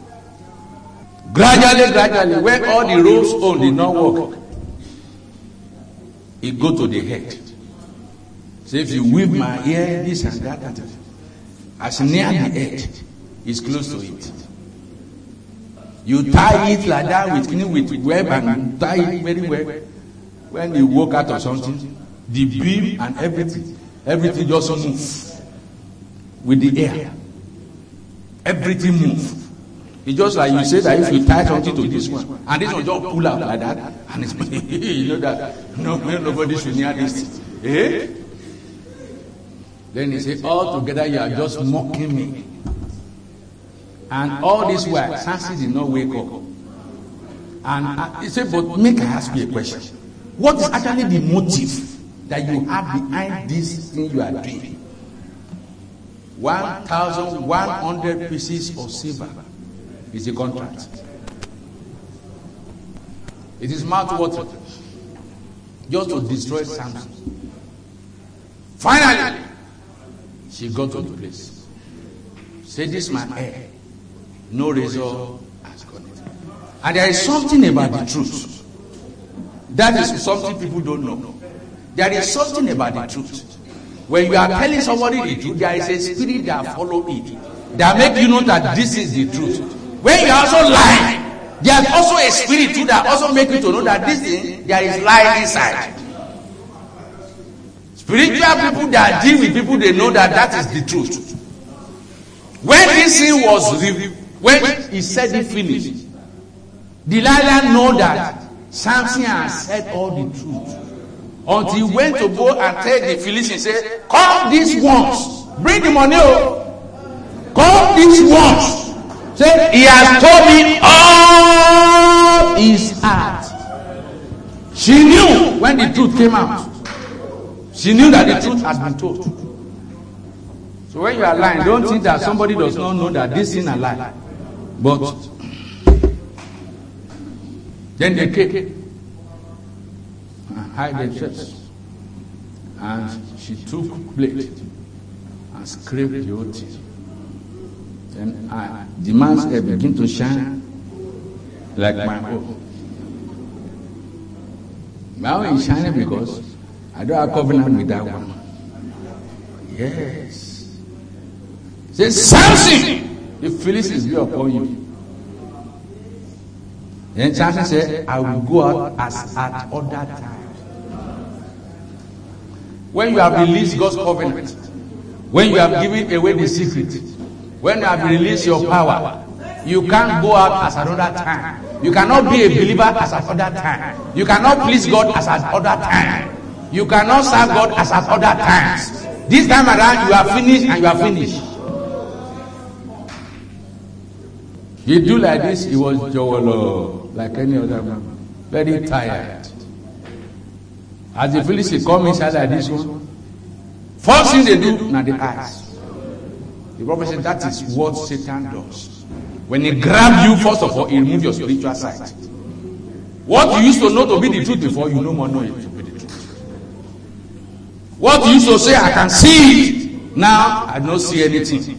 Gradually, when all the roads did not work, it go to the head. Say, if you weave my ear, this and that, as near the edge, is close to it. You tie it like that with web and tie it very well. When you walk out or something, the beam and everything just moves with the air. Everything moves. It's just like you say that if you tie something to this one, and this one just pull out like that, and it's you know that nobody should near this. Eh? Then he said, all together you are just mocking me. And all this while, Samson did not wake up. And he said, but make I ask you a question. What is actually the motive that you have behind this thing you are doing? 1,100 pieces of silver is the contract. It is mouth-watering. Just to destroy Samson. Finally, she got to the place. Say, this is my hair. No razor has gone it. And there is something about the truth. That is something people don't know. There is something about the truth. When you are telling somebody the truth, there is a spirit that follows it. That make you know that this is the truth. When you are also lying, there is also a spirit too that also make you to know that this thing, there is lie inside. Spiritual people that deal with people, they know that that is the truth. When this thing was revealed, when he said it finished, Delilah know that Samson has said all the truth. Until he went to go and tell the Philistines, say, come these ones, bring the money, come these ones. Say, he has told me all his heart. She knew when the truth came out. She knew that the truth had been told. So when you are lying, don't think that somebody does not know that this is a lie. But then they came and hide themselves. And she took plate and scraped the whole thing. Then the man's hair began to shine like my own. My own is shining because I don't have covenant with that one. Yes. Say, Samson, the Philistines be upon you. Then Samson said, I will go out as at other times. When you have released God's covenant, when you have given away the secret, when you have released your power, you can't go out as another time. You cannot be a believer as another time. You cannot please God as another time. You cannot serve God as at other times. This time around, you are finished and you are finished. He do like this, he was jowolo, like any other man. Very tired. As the Philistines come inside like this one, first thing they do, now the eyes. The prophet said that is what Satan does. When he grabs you, first of all, he removes your spiritual sight. What you used to know to be the truth before, you no more know it to be the truth. What you used to say, I can see it. Now, I don't see anything.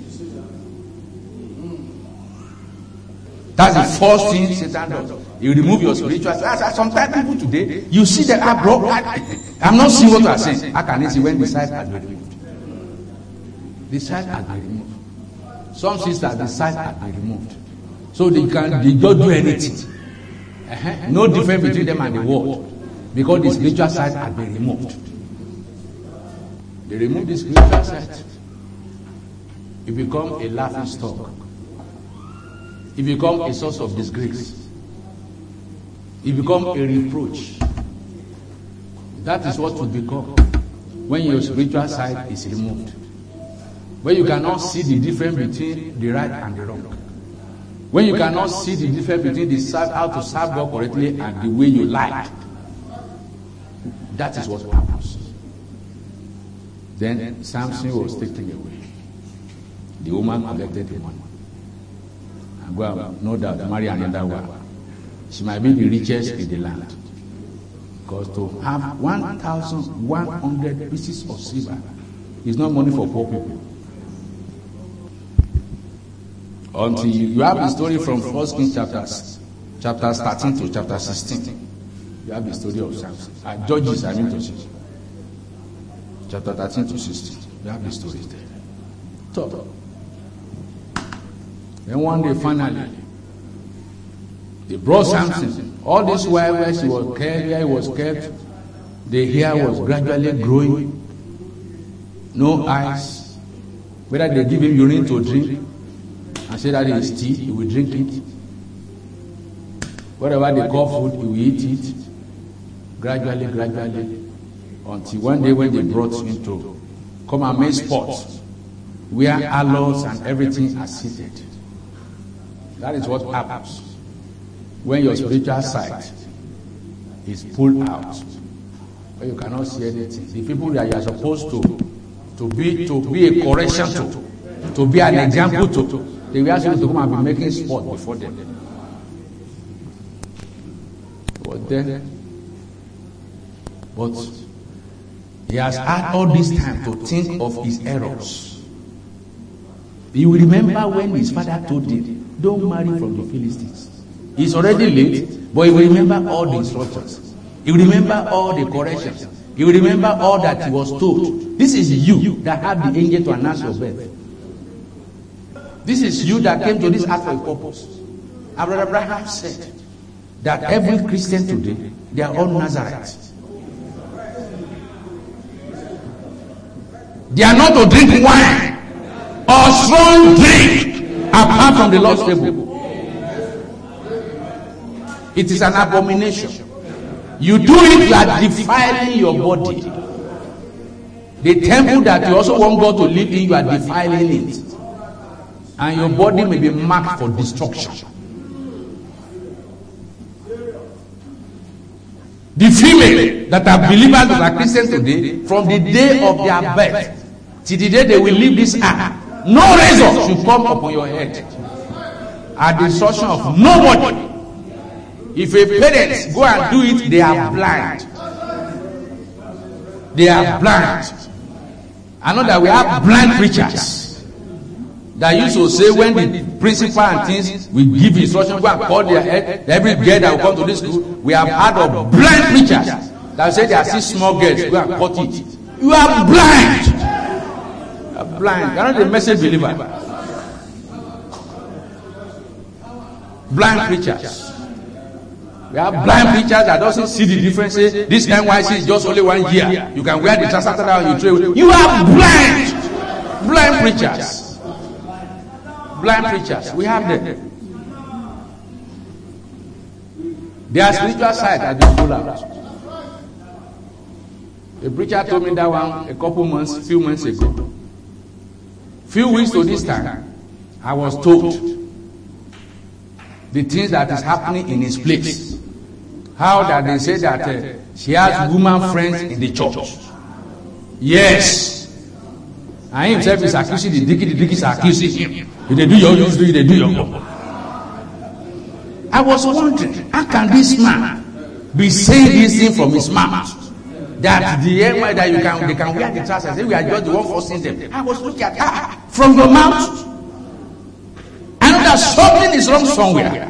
That's the first thing Satan does. You remove your spiritual sight. Sometimes people today, you see that I'm not seeing what you are saying. How can I see when the sight has been removed? The sight has been removed. Some sisters, the sight has been removed. So they don't do anything. No difference between them and the world. Because the spiritual sight has been removed. They remove the spiritual sight. You become a laughing stock. You become a source of disgrace. You become a reproach. That is what you become when your spiritual side is removed. When you cannot see the difference between the right and the wrong. When you cannot see the difference between how to serve God correctly and the way you like. That is what happens. Then Samson was taken away. The woman collected the money. And go out, no doubt, marry another one. She might be the richest in the land. Because to have 1,100 pieces of silver is not money for poor people. Until you have the story from 1 Kings chapters 13 to chapter 16. You have the story of Samson. Judges, I mean to say. chapter 13 to 16. We have the stories there. So, then one day finally, they brought Samson. All this while where he was kept, the hair was gradually growing. No eyes. Whether they give him urine to drink and say that it is tea, he will drink it. Whatever they call food, he will eat it. Gradually, until one day when they brought him to come and make sports, where aloes and everything are seated. That is what happens when your spiritual sight is pulled out, when you cannot see anything. The people that you are supposed to be a correction to be an example to, they will ask you to come and be making sport before them. But he has had all this time to think of his errors. You will remember when his father told him, don't marry from the Philistines. It's already late, but he will remember all the instructions. He will remember all the corrections. He will remember all that he was told. This is you that have the angel to announce your birth. This is you that came to this earth for a purpose. And Brother Abraham said that every Christian today, they are all Nazarites. They are not to drink wine or strong drink apart from the Lord's table. It is an abomination. You do it, you are defiling your body. The temple that you also want God to live in, you are defiling it. And your body may be marked for destruction. The female that are believers that are Christians today, from the day of their birth till the day they will leave this earth, no razor should come upon your head at the instruction of nobody. If a parent go and do it, they are blind. They are blind. I know that we have blind preachers that used to say when the principal and things will give instruction, go and call their head, every girl that will come to this school. We have heard of blind preachers that say they are still small girls, go and cut it. You are blind. You are blind. You are not a message believer. Blind preachers. We have blind preachers that doesn't see the difference. Say, this NYC is just only 1 year. You can wear the transactor and you trade. You are blind. Blind preachers. Blind preachers. We have them. Their spiritual side has been pulled out. A preacher told me that one few months ago. Few weeks to this time, I was told the things that is happening in his place. How that they say that she has woman friends in the church. Yes. And himself is accusing the deacon is accusing him. If they do your use, they do your own. I was wondering, how can this man be saying this thing from his mouth? That the air that they can wear the trousers and say we are just the one forcing them. I was looking at from your mouth. I know that something is wrong somewhere.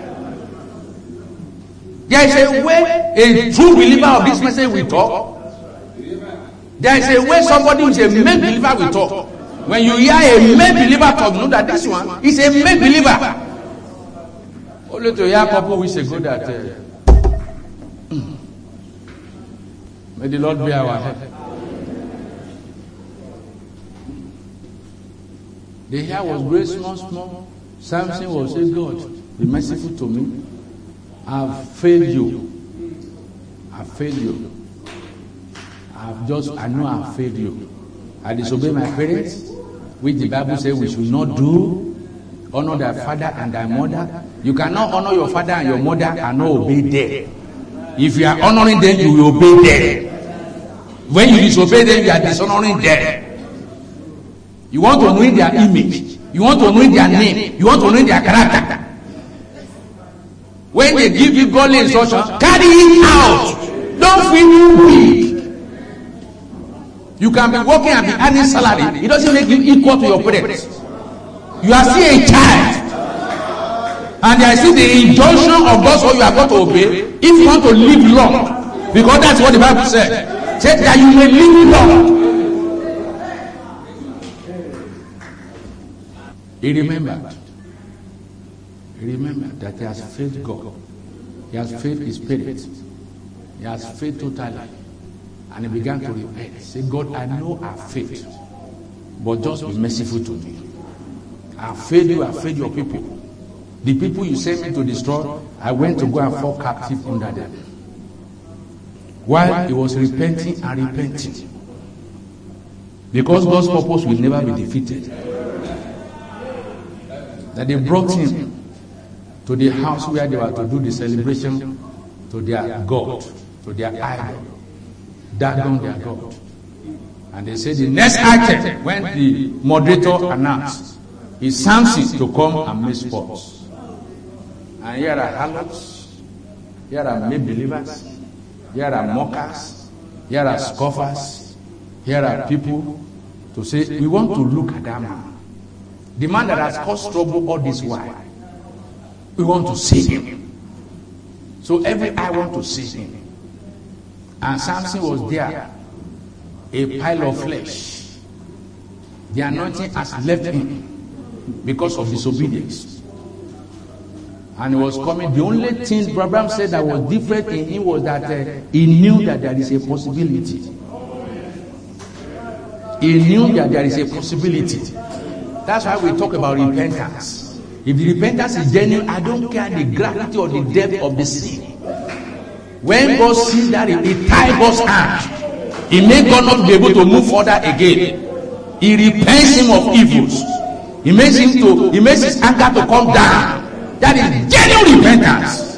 There is a way a true believer of this message will talk. There is a way somebody who is a male believer will talk. When you hear a male believer talk, know that this one is a male believer. Only to hear a couple weeks ago that may the Lord be our help. The hair was very small. Samson was saying, God, be merciful to me. I've failed you. I know I've failed you. I disobey my parents, which the Bible says we should not do. Honor thy father and thy mother. You cannot honor your father and your mother and not obey them. If you are honoring them, you will obey them. When you disobey them, you are dishonoring them. You want to ruin their image. You want to ruin their name. You want to ruin their character. When they give you godly instruction, carry it out. Don't feel big. You can be working and be earning salary. It doesn't make you equal to your parents. You are still a child. And there is still the injunction of God, so you are going to obey if you want to live long. Because that's what the Bible said. Said that you may live long. He remembered. He remembered that he has faith God. He has faith His Spirit. He has faith totally. And he began to repent. Say, God, I know I have faith, but just be merciful to me. I have failed you, I have failed your people. The people you sent me to destroy, I went to go and fall captive under them. While he was repenting and repenting. Because God's purpose will never be defeated. That they brought him to the house where they were to do the celebration to their God, to their idol. Dagon, their God. And they said the next item, when the moderator announced, is Samson to come and make sports. And here are harlots, here are made believers, here are mockers, here are scoffers, here are people to say, we want to look at that man. The man that has caused trouble all this while. We want to see him. So every eye want to see him. And Samson was there, a pile of flesh. The anointing has left him because of disobedience. And he was coming. The only thing Abraham said that was different in him was that he knew that there is a possibility. He knew that there is a possibility. That's why we talk about repentance. If the repentance is genuine, I don't care the gravity or the depth of the sin. When God sees that, He ties God's hand. He makes God not be able to move further again. He repents him of evils. He makes his anger to come down. That is genuine repentance.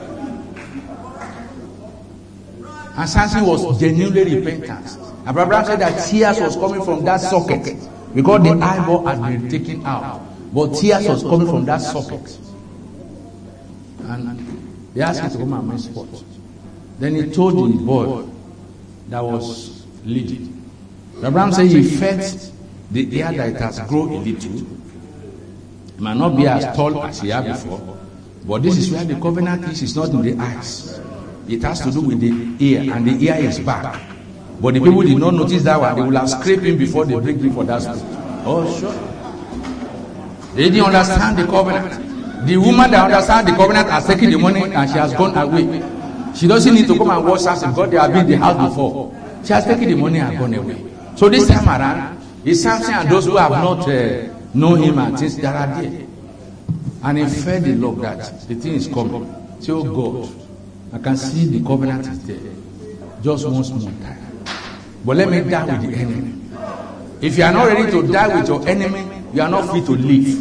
And Samson was genuinely repentant. And Abraham said that tears was coming from that socket because the eyeball had been taken out. But tears was coming from that socket. And they asked him to come and make sport. Then he told the boy that was leading. Abraham said he felt the hair that it has grown a little. It might not be as tall as he had before. But this is where the covenant is. It's not in the eyes. It has to do with the ear. And the ear is back. But the people did not notice that one. They will have scraped him before they bring him for that sport. Oh, sure. They didn't understand the covenant. The woman that understands the covenant has taken the money and she has gone away. She doesn't need to come and watch Samson because they have been in the house before. She has taken the money and gone away. So this time around, it's Samson and those who have not known him and things that are there. And he felt the love that the thing is coming. Say, oh God, I can see the covenant is there. Just once more time. But let me die with the enemy. If you are not ready to die with your enemy, you are not free to live.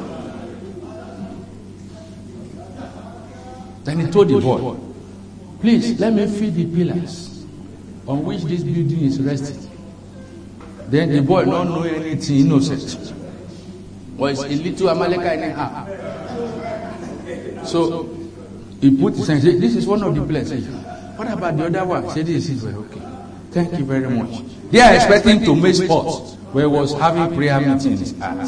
Then he told the boy, please let me feed the pillars on which this building is resting. Then the boy don't know anything, innocent. Well, it's a little Amalekite anyhow. So he put his hand, this is one of the places. What about the other one? He said, this is okay. Thank you very much. They are expecting to make sports where he was having prayer meetings at.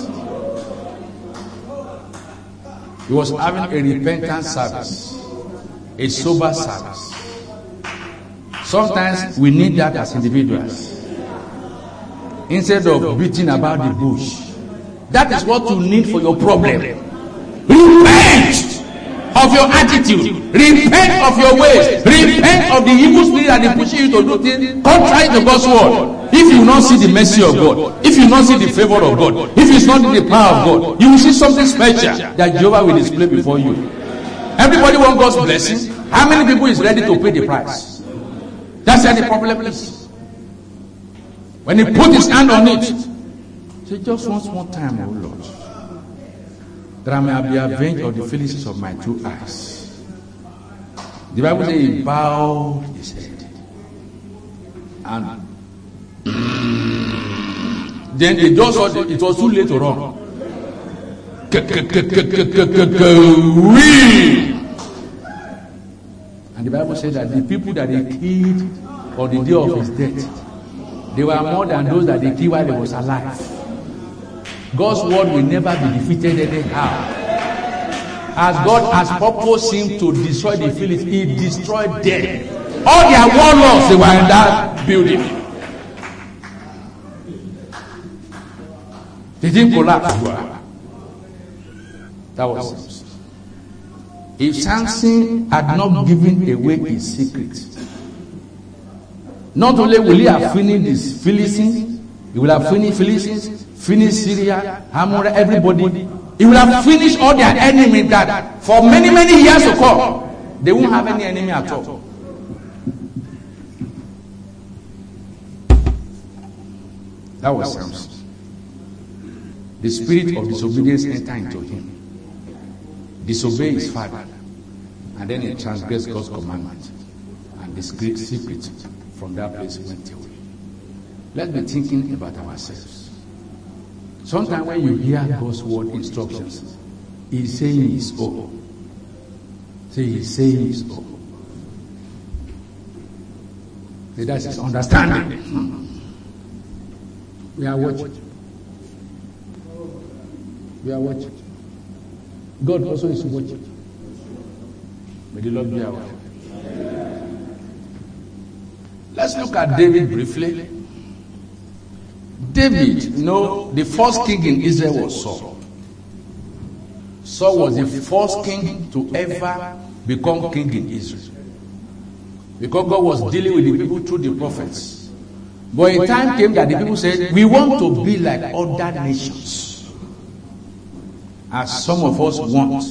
He was having a repentance service, a sober service. Sometimes we need that as individuals. Instead of beating about the bush. That is what you need for your problem. Repent of your attitude. Repent of your ways. Repent of the evil spirit that is pushing you to do things contrary to God's word. If you not see the mercy of God, if you not see the favor of God, if it's not the power of God, you will see something special that Jehovah will display before you. Everybody wants God's blessing. How many people is ready to pay the price? That's where the problem is. When he put his hand on it, say, just one small time, oh Lord, that I may be avenged of the Philistines of my two eyes. The Bible says he bowed his head. And then they just saw it was too late to run. And the Bible says that the people that they killed on the day of his death, they were more than those that they killed while he was alive. God's word will never be defeated anyhow. As God has purposed him to destroy the Philistines, he destroyed them. All their warlords, they were in that building. They didn't collapse. That was Samson. If Samson had not given away his secret, not only will he have finished his Philistines, he will have finished Philistines, finished Syria, Amorah, everybody. He will have finished all their enemies that for many, many years to come, they won't have any enemy at all. That was Samson. The spirit of disobedience entered into him. Disobey his father, and then he transgressed God's commandment, and the great secret from that place went away. Let's be thinking about ourselves. Sometimes when you hear God's word instructions, He's saying His own. Say He's saying His own. Say that's His understanding. We are watching. We are watching. God also is watching. May the Lord be our help. Let's look at David briefly. David, the first king in Israel was Saul. Saul was the first king to ever become king in Israel. Because God was dealing with the people through the prophets. But a time came that the people said, we want to be like other nations. As some of us want.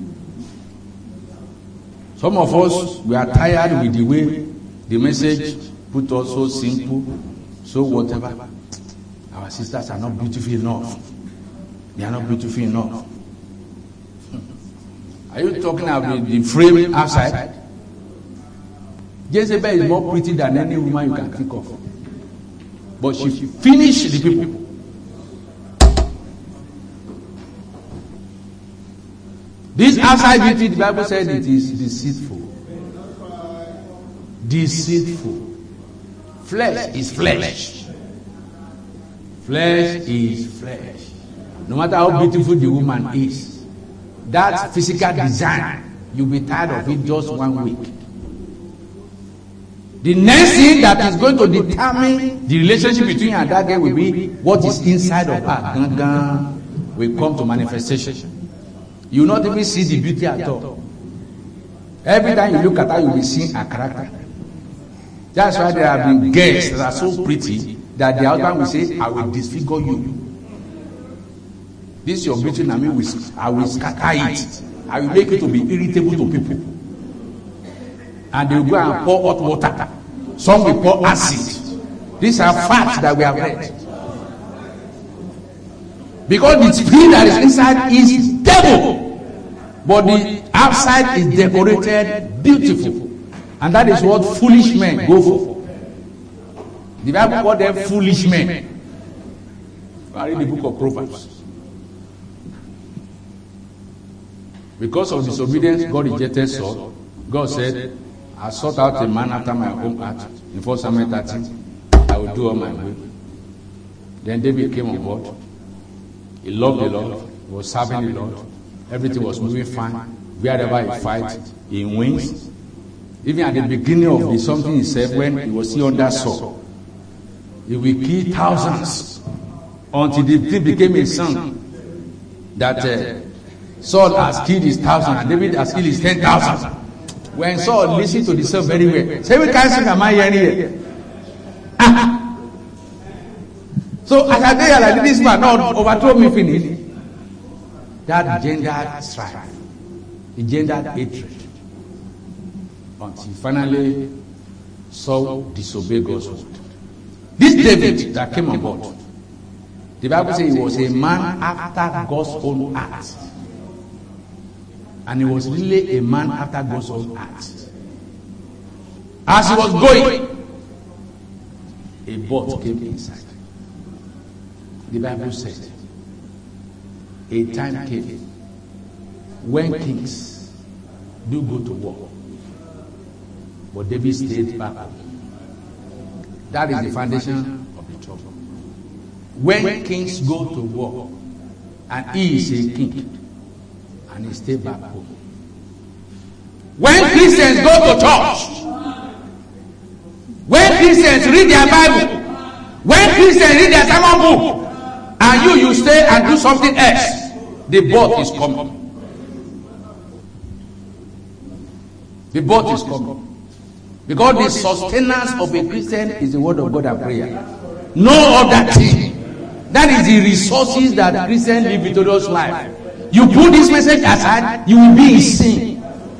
Some of us, we are tired with the way the message put us so simple, so whatever. Our sisters are not beautiful enough. They are not beautiful enough. Are you talking about the frame outside? Jezebel is more pretty than any woman you can think of. But she finished the people. This outside beauty, the Bible said it is deceitful. Deceitful. Flesh is flesh. Flesh is flesh. No matter how beautiful the woman is, that physical design, you'll be tired of it just 1 week. The next thing that is going to determine the relationship between you and that girl will be what is inside of her. Will come to manifestation. You will not even see the beauty at all. Every time you look at her, you will be seeing her character. That's why there have been girls that are so pretty that the husband will say, I will disfigure you. This is your beauty, and I will scatter it. I will make it to be irritable to people. And they will go and pour hot water. Some will pour acid. These are facts that we have read. Because the spirit that is inside is devil. But the outside is decorated beautiful. And that is what foolish men go for. The Bible calls them foolish men. I read the book of Proverbs. Because of disobedience, God rejected Saul. God said, I sought out a man after my own heart. In 1 Samuel 13, I will do all my will. Then David came on board. He loved the Lord. He was serving the Lord. Everything was moving fine. Wherever he fight, he wins. Even at the beginning of the something he said, when he was still under Saul, he will kill thousands until the thing became a song that Saul has killed his 1,000 and David has killed his 10,000. When Saul listened to the song very well, say, we can't sing, am I hearing here? So as I tell you, like this man, not overthrow me finish. That gendered strife, the gendered hatred, until finally Saul disobeyed God's word. This David that came on board, the Bible says he was a man after God's own heart. And he was really a man after God's own heart. As he was going, a boat came inside. The Bible said, a time came when kings do go to war, but David stayed back home. That is the foundation of the trouble. When kings go to war, and he is a king, and he stay back home. When Christians go to church, when Christians read their Bible, when Christians read their sermon book, and you stay and do something else, the boat is coming. The but is coming. Because the sustenance of a Christian is the word of God and prayer. No other thing. That is the resources that Christians live victorious life. You put this message aside, you will be in sin.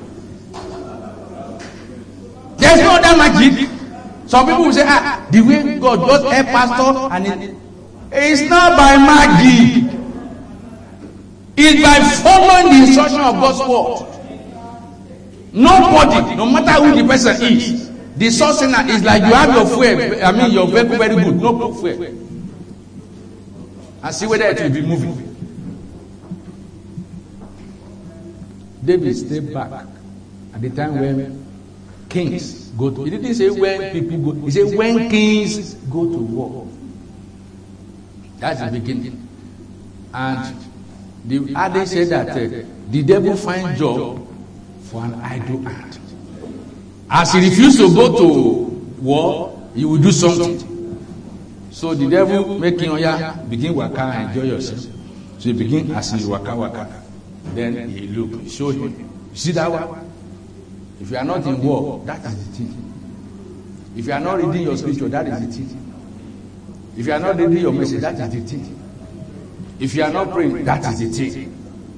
There's no other magic. Some people will say, the way God just help pastor, and it's not by magic. It's by following the instruction of God's word. Nobody, no matter who the person is, the sustenance is like you have your fuel. Your vehicle very good, no fuel. And see whether it will be moving. David stayed back at the time when kings go to. He didn't say when people go. He said when kings go to war. That's the beginning. And the adage said that the devil finds job for an idle hand. As he refused to go to war, he will do something. So the devil making Oya begin waka and enjoy yourself. So he begin as he waka. Then he look, show him. You see that one? If you are not in war, that is the thing. If you are not reading your scripture, that is the thing. If you are not reading your message, that is the thing. If you are not praying, that is the thing.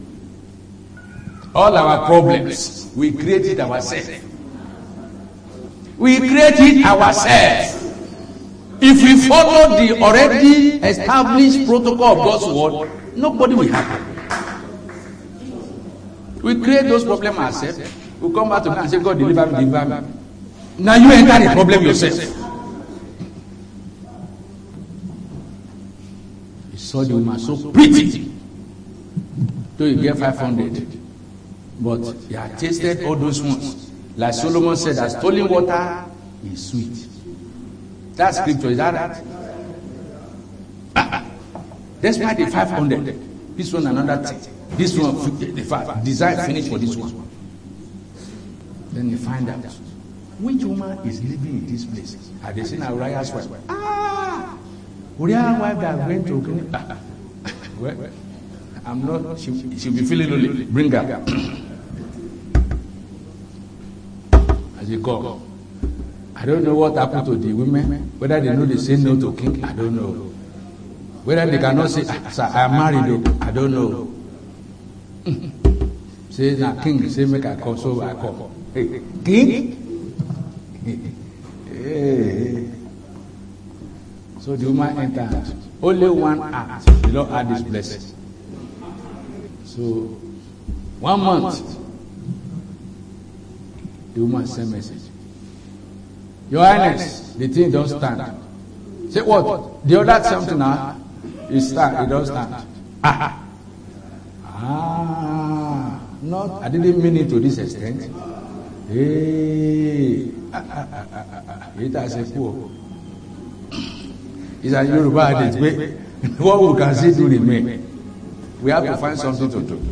All our problems, we create it ourselves. We create it ourselves. If we follow the already established protocol of God's word, nobody will happen. We create those problems ourselves. We come back to God and say, God, deliver me. Now you enter the problem yourself. You saw the woman so pretty. So you get 500. But you have tasted all those ones. Like Solomon said, that stolen water is sweet. That scripture, is that right? Despite the 500, this one another thing. This one, the fact, design finished for this one. Then you find out which woman is living in this place. Have they seen Uriah's wife? Uriah's wife that went to well, I'm not. She'll be feeling lonely. Bring her. As you go. I don't know what happened to the women. Whether they know they say no to king, I don't know. Whether they cannot say, sir, I am married, I don't know. Say, now king, say, make I call, so I call. Hey, king? Hey. So the woman entered. Only one act. The Lord had this blessing. So, 1 month, the woman sent message. Your Highness, the thing don't stand. Say what? The other something now, it stand, it don't stand. Not, I didn't mean it to this extent. Hey, it has a poor. It's a Yoruba adage. What we can see do remain. We have to find something to do.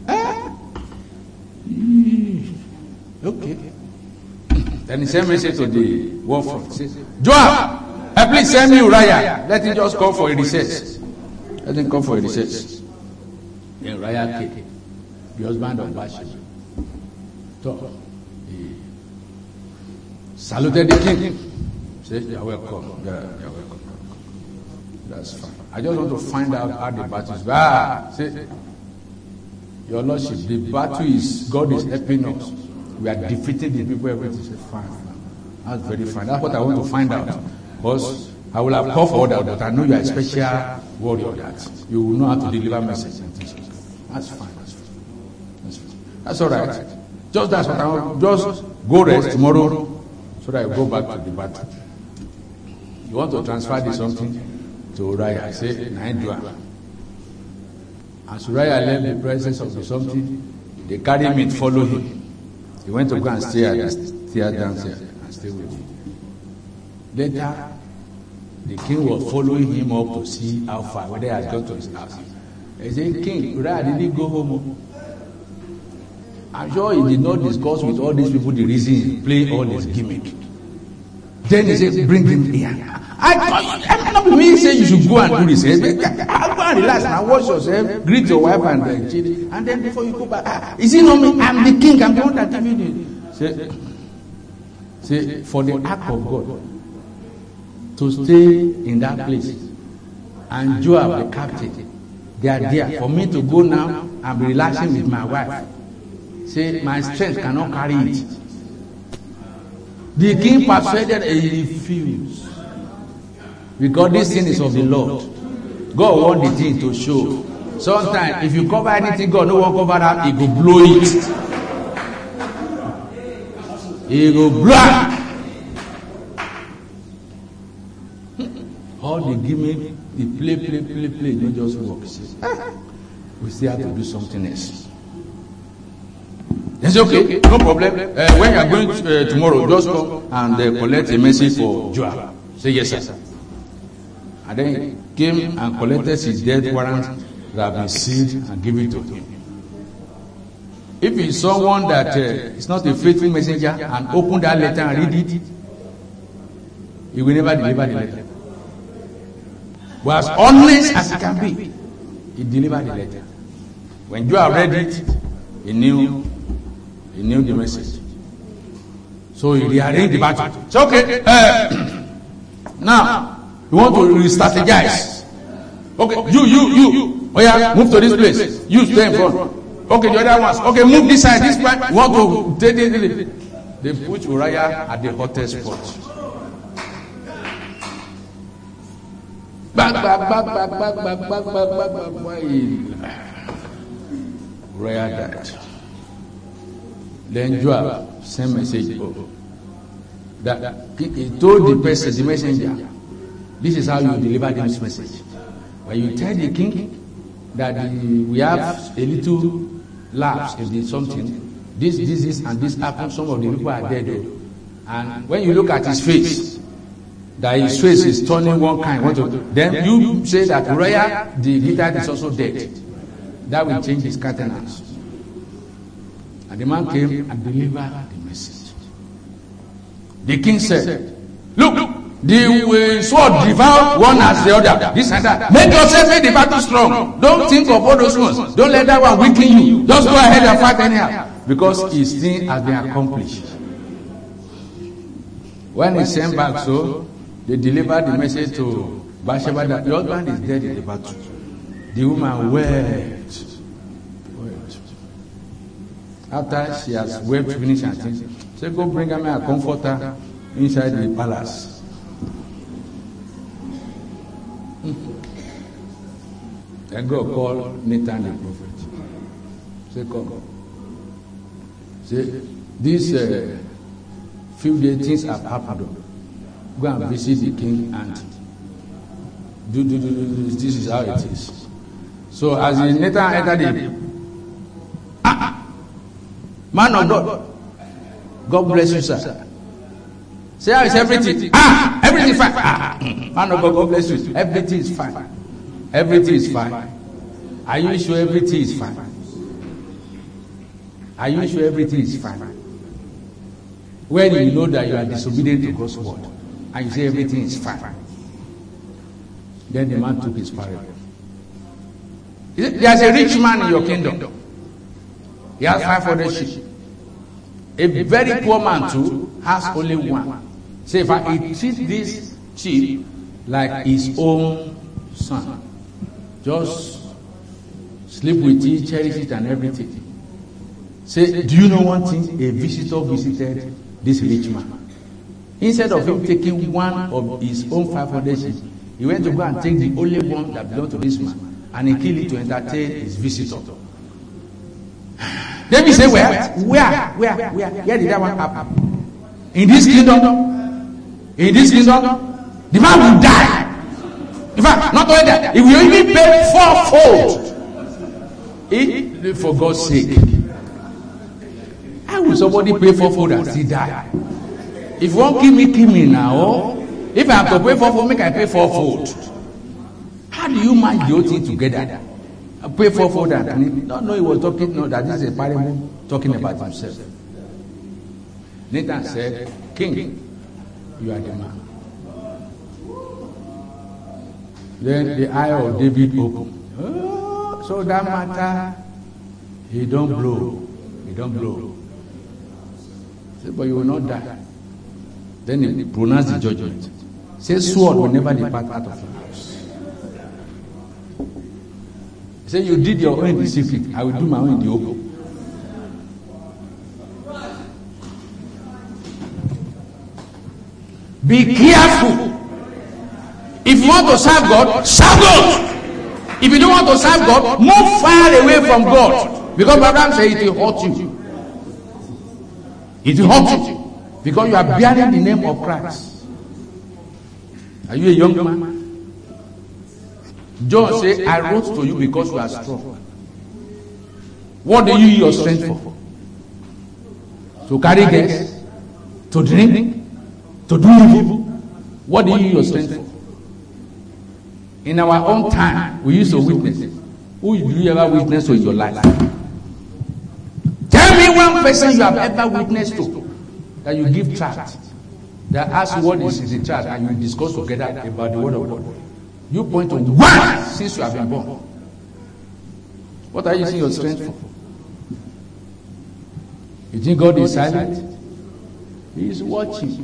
Okay. Then he sent message to the war front. Joab, please send me Uriah. Let him just come for a recess. Let him come for a recess. Then Uriah came, the husband of Bathsheba. So he saluted the king. Said, "You are welcome. Yeah, you are welcome. That's fine. I just want to find out how the battle is." Say, Your Lordship, the battle is God is helping us. We are defeating the people. Everything is fine. That's very fine. That's what I want to find out. Because I will have called for that, but I know you are a special warrior that you will know how to deliver messages and things. That's fine. That's all right. Just that's what I want. Just go rest tomorrow so that you go back to the battle. You want to transfer this something to Uriah. Say, Naidua. As Uriah left the presence of the something, they carry him and follow him. He went to go and stay downstairs and stay with him. Later, the king was following him up to see how far, whether he has gone to his house. He said, King, Uriah didn't go home. I'm sure he did not discuss with all these people the reason he played all his gimmick. Then he said, bring him here. I'm not me say you should go and do this. I'll go and relax now, wash yourself, greet your wife and then before you go back. Is it not me? I'm the king, I'm the one that gave you the. Say, for the ark of God to stay in that place, and Joab the captain, they are there for me to go now and be relaxing with my wife. Say, my strength cannot carry it. The king persuaded and he refused. Because this thing is of the Lord. God wants the thing to show. Sometimes, if you cover anything, God no one cover that, he go blow it. He go blow. All they give me, the play, don't just work. We still have to do something else. It's okay, no problem. When you are going tomorrow, just come and collect a message for Joab. Say yes, sir. And then he came and collected his death warrant that had been sealed and given it to him. If it's someone that is not a faithful messenger and open that letter and read it, he will never deliver the letter. But as honest as it can be, he delivered the letter. When Joab read it, he knew the message. So he rearranged the battle. It's okay. Now, you want to re-strategize. Okay, you. Oh yeah, move to this place. You stay in front. Okay, the other ones. Okay, move this side, this part. Want to take it. They put Uriah at the hottest spot. Back. Uriah died. Then Joab sent message that he told the person, the messenger, this is how you deliver this message. When you tell the king that we have a little lapse in something, this and this happened, some of the people are dead. And when you look at his face, that his face is turning one kind, then you say that Uriah the Gittite is also dead. That will change his countenance. And the man came and delivered the message. The king said, look, the sword devour one as the other. This and that. Make yourself make the battle strong. Don't think of all those ones. Don't let that one weaken you. Just go ahead and fight anyhow. Because his thing has been accomplished. When he sent back, so they delivered the message to Bathsheba that your husband is dead in the battle. The woman wept. After she has wept, finished and things, say, go bring me a comforter inside the palace. Then God called Nathan the prophet. Say, come. Say, these few days things have happened. Go and visit the king and do this is how it is. So as Nathan entered the man of God, God bless you, sir. Say, how is everything? Everything is fine. Man of God, God bless you. Everything is fine. Everything is fine. Are you sure everything is fine? Are you sure everything is fine? When you know that you are disobedient to God's word, and you say everything is fine, then the man took his parable. There's a rich man in your kingdom. He has 500 sheep. A very poor man too has only one. Say, if I treat this sheep like his own son, just sleep with it, cherish it and everything. Say, do you know one thing? A visitor visited this rich man. Instead of him taking one of his own 500 sheep, he went to go and take the only one that belonged to this man, and he killed it to entertain his visitor. David said, where did that one happen? In this kingdom? In this kingdom? The man will die. In fact, not only that, he will even pay fourfold. For God's sake. How will somebody pay fourfold and still die? If you won't kill me now. If I have to pay fourfold, make I pay fourfold. How do you match the whole thing together? I pay fourfold and no, he was talking, no, that this is a parable talking about himself. Nathan said, King, you are the man. Then the eye of David opened. Oh, so that matter, he don't blow. He said, but you will not die. Then he pronounced the judgment. He said, sword will never depart out of your house. He said, you did your own in the secret. I will do my own in the open. Be careful. If you want to serve God, serve God. If you don't want to serve God, move far away from God. Because Abraham said it will hurt you. It will hurt you. Because you are bearing the name of Christ. Are you a young man? John said, I wrote to you because you are strong. What do you use your strength for? To carry gas? To drink? To do evil? What do you use your strength for? In our own time, we used to witness. Who do you ever witness to in your life? Tell me one person you have ever witnessed to that you give charge. That asks what is the charge and you discuss together about the word of God. You point to one since you have been born. What are you using your strength for? You think God is silent? He is watching.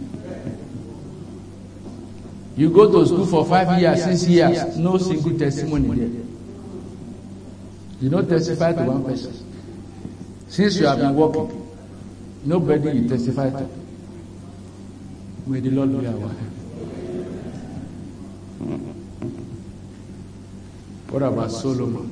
You go to school for 5 years, 6 years, no single testimony there. You don't testify to one person. Since you have been working, nobody you testify to. May the Lord be our help. What about Solomon?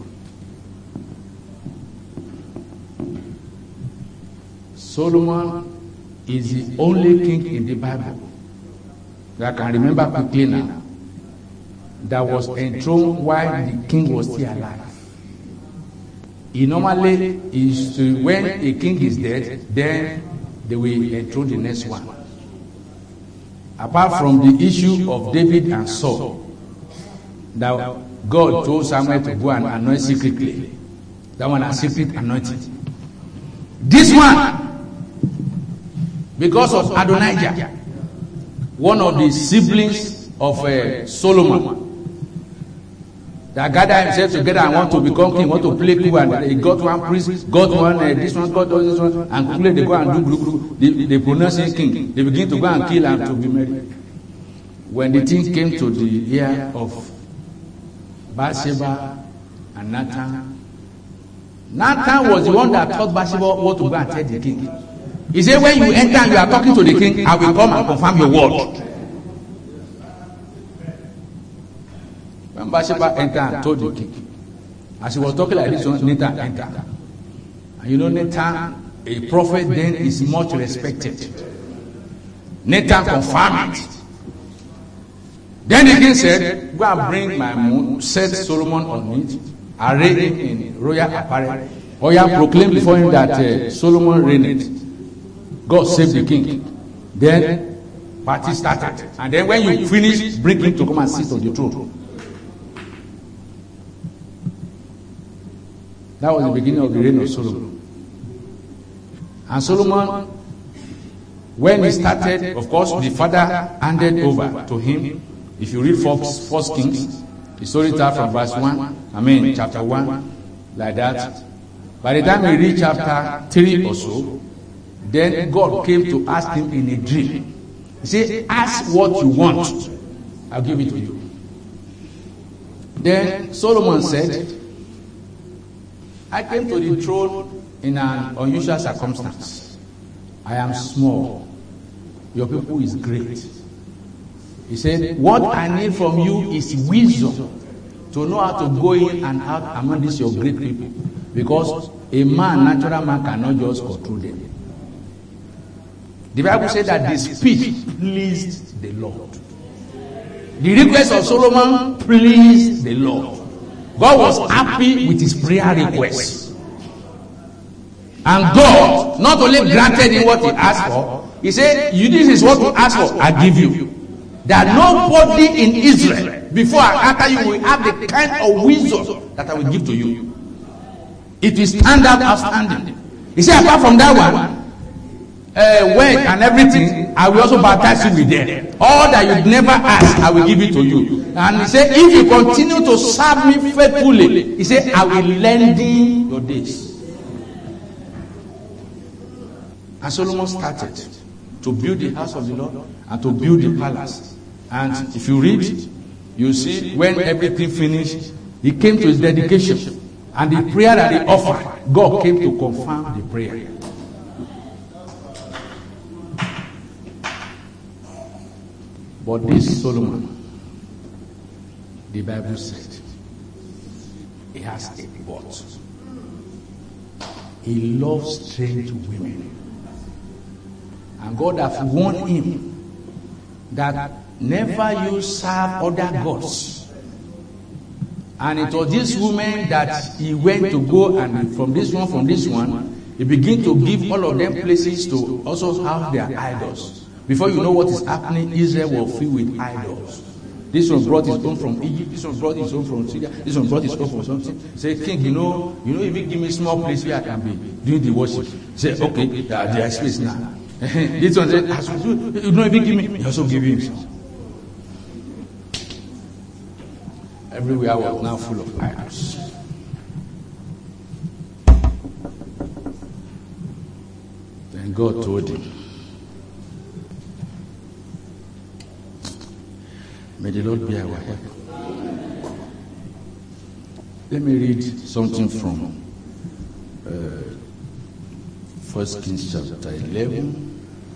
Solomon is the only king in the Bible that I can remember quickly now that was enthroned while the king was still alive. He normally is to, when a king is dead, then they will enthrone the next one. Apart from the issue of David and Saul, that God told Samuel to go and anoint secretly. That one is secret anointing. This one, because of Adonijah, one of the siblings of Solomon, that gathered himself together and want to become king, want to play coup, and he got one priest, got one, this one, got this one, and quickly they go and do, they pronounce him king. They begin to go and kill and to be married. When the thing came to the ear of Bathsheba and Nathan was the one that taught Bathsheba what to go and tell the king. He said, when you enter and you are talking to the king, I will come and confirm your word. When Bathsheba entered and told the king, as he was talking like this, Nathan entered. And you know, Nathan, a prophet then, is much respected. Nathan confirmed it. Then the king said, go and bring my moon, set Solomon on it, array him in royal apparel. Oya proclaimed before him that Solomon reigned. God saved the king. Then party started. And then when you finish, bring him to come and sit on the throne. That was the beginning of the reign of Solomon. And Solomon, when he started, of course, the father handed over to him. If you read First Kings, the story starts from verse 1, chapter 1, like that. By the time we read chapter 3 or so, then God came to ask him in a dream. He said, ask what you want, I'll give it to you. Then Solomon said, I came to the throne in an unusual circumstance. I am small. Your people is great. He said, what I need from you is wisdom to know how to go in and out among these your great people. Because a man, natural man, cannot just control them. The Bible said that the speech pleased the Lord. The request of Solomon pleased the Lord. God was happy with his prayer request. And God not only granted him what he asked for, he said, this is what you asked for, I give you. That nobody in Israel, before and after you, will have the kind of wisdom that I will give to you. It will stand out outstanding. He said, apart from that one, weight and everything, I will also baptize you with them. All that you never ask, I will give it to you. And he said, if you continue to serve me faithfully, he said, I will lengthen your days. And Solomon started to build the house of the Lord and to build the palace. And if you read, you see when everything finished, he came to his dedication. And the prayer that he offered, God came to confirm the prayer. But this Solomon, the Bible said, he has a but. He loves strange women. And God has warned him that never you serve other gods. And it was this woman that he went to go, and from this one, he began to give all of them places to also have their idols. Before you know what is happening, Israel was filled with idols. This one brought his own from Egypt. This one brought his own from Syria. This one brought his own from something. Say, King, you know, if you give me a small place where I can be doing the worship. Say, okay, there is space now. This one said, as you do, you know, if you give me, you also give him some. Everywhere was now full of idols. Then God told him, may the Lord be our help. Let me read something from 1 Kings chapter 11.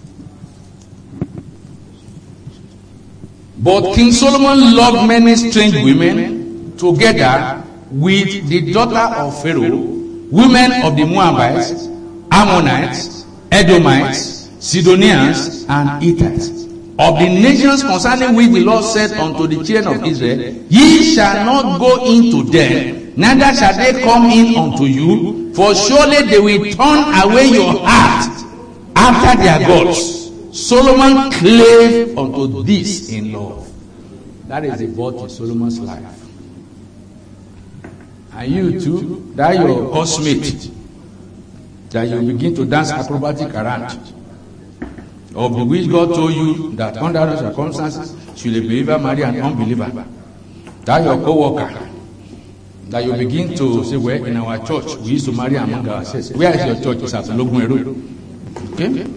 But King Solomon loved many strange women together with the daughter of Pharaoh, women of the Moabites, Ammonites, Edomites, Sidonians, and Hittites. Of the nations concerning which the Lord said unto the children of Israel, ye shall not go into them, neither shall they come in unto you, for surely they will turn away your heart after their gods. Solomon clave unto this in love. That is the birth of Solomon's life. And you too, that your cosmate, that you begin to dance acrobatic around, of the which God told you that under those circumstances should a believer marry an unbeliever. That your co-worker, that you begin to say, well, in our church we used to marry among ourselves. Where is your church? It's at Logunero. Okay?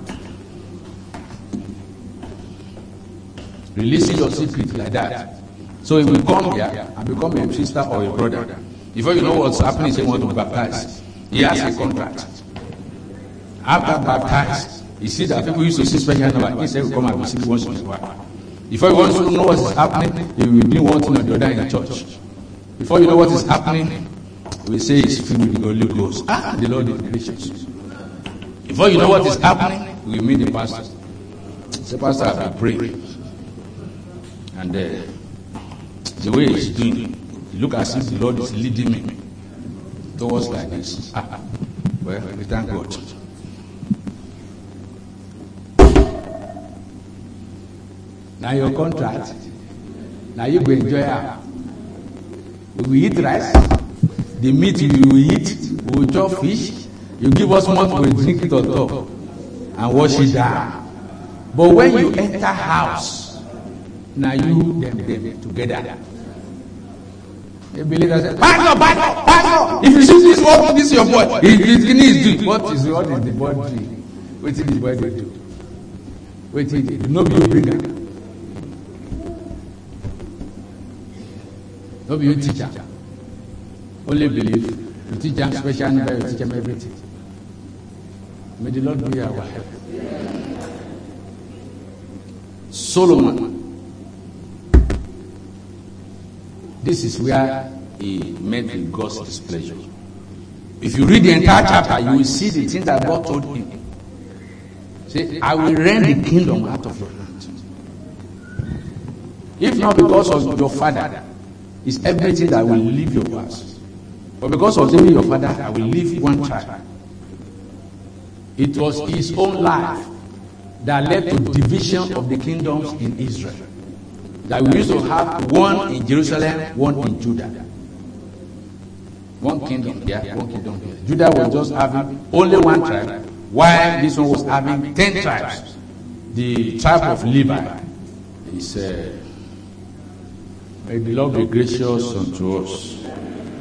Releasing your secret like that. So he will come here and become a sister or a brother. Before you know what's happening, he wants to baptize. He has a contract. After baptized, you see that people used to see special number. He said, come and visit once in a while. Before you want to know what is happening, you will be one thing or the other in the church. Before you know what is happening, we say it's filled with the Holy Ghost. The Lord is gracious. Before you know what is happening, we meet the pastor. Say, Pastor, I pray. And the way he's doing, you look as if the Lord is leading me towards like this. Well, we thank God. Now your contract, now you go enjoy it. We will eat rice, the meat you will eat, we will chop fish, you give us more, we will drink it on top and wash it down. But when you enter house, now you them together. The believer says, Pastor, if you see this, what this is your boy? His kidney is doing. What is the boy doing? What is the boy do? Wait till you know you bring her. No be you teacher. Only believe. You teach them special need, you teach them everything. May the Lord be our help. Solomon. This is where he met with God's displeasure. If you read the entire chapter, you will see the things that God told him. Say, I will rend the kingdom out of your hand. If not because of your father, it's everything that will leave your past. But because of David, your father, I will leave one tribe. It was his own life that led to division of the kingdoms in Israel. That we used to have one in Jerusalem, one in Judah. One kingdom here, one kingdom here. Judah was just having only one tribe, while this one was having 10 tribes. The tribe of Levi is may the Lord be gracious unto us.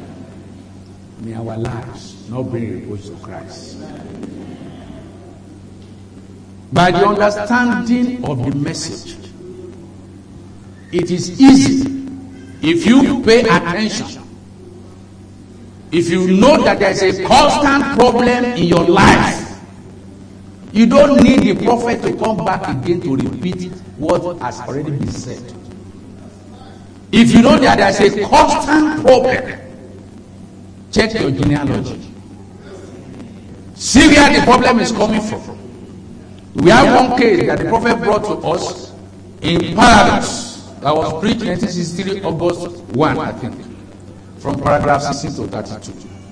May our lives not bring reproach to Christ. by the understanding of the message. It is easy if you pay attention. If you know that there is a constant problem in your life, you don't need the prophet to come back again to repeat what has already been said. If you know that there is a constant problem, check your genealogy. See where the problem is coming from. We have one case that the prophet brought to us in Paradox that was preached 1963 August 1, I think, from paragraph 16 to 32.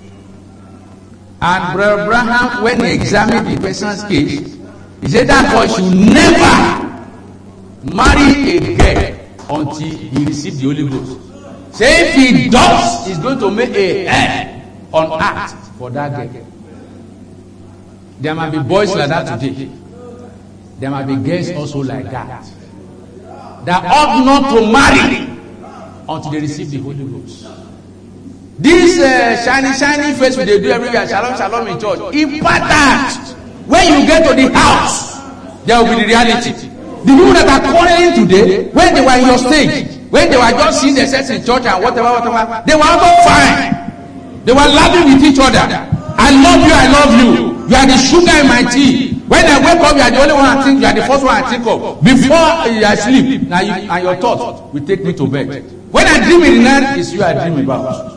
And Brother Abraham, when he examined the person's case, he said that boy should never marry a girl until he receives the Holy Ghost. Say if he does, he's going to make a hell on earth for that girl. There might be boys like that today. There might be girls also like that. That ought not to marry until they receive the Holy Ghost. This shiny face they do everywhere, shalom in church, important. When you get to the house, there will be the reality. The people that are quarreling today, when they were in your stage, when they were just seeing themselves in church and whatever, they were also fine. They were laughing with each other. I love you. You are the sugar in my tea. When I wake up, you are the only one I think. You are the first one I think of. Before I sleep, now and your thoughts will take me to bed. When I dream in the night, it's you I dream about.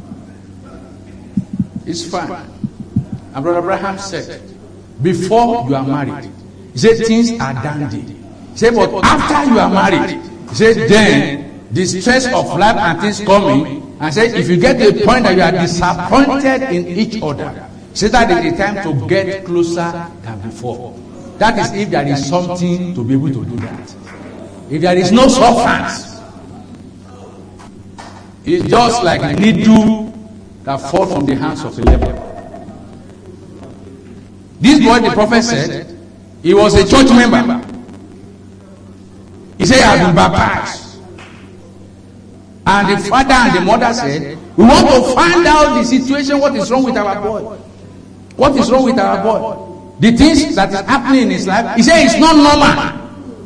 It's fine. And Brother Abraham said, before you are married, he said things are dandy. He said, but after you are married, he said then the stress of life and things coming. And said, if you get to the point that you are disappointed in each other, say that is the time to get closer than before. That is if there is something to be able to do that. If there is no substance, it's just like a needle that falls from the hands of a leper. This boy, the prophet said, he was a church member. He said, I have been baptized. And the father and the mother said, we want to find out the situation, what is wrong with our boy. What is wrong with our boy? The things that is happening in his life, he said it's not normal.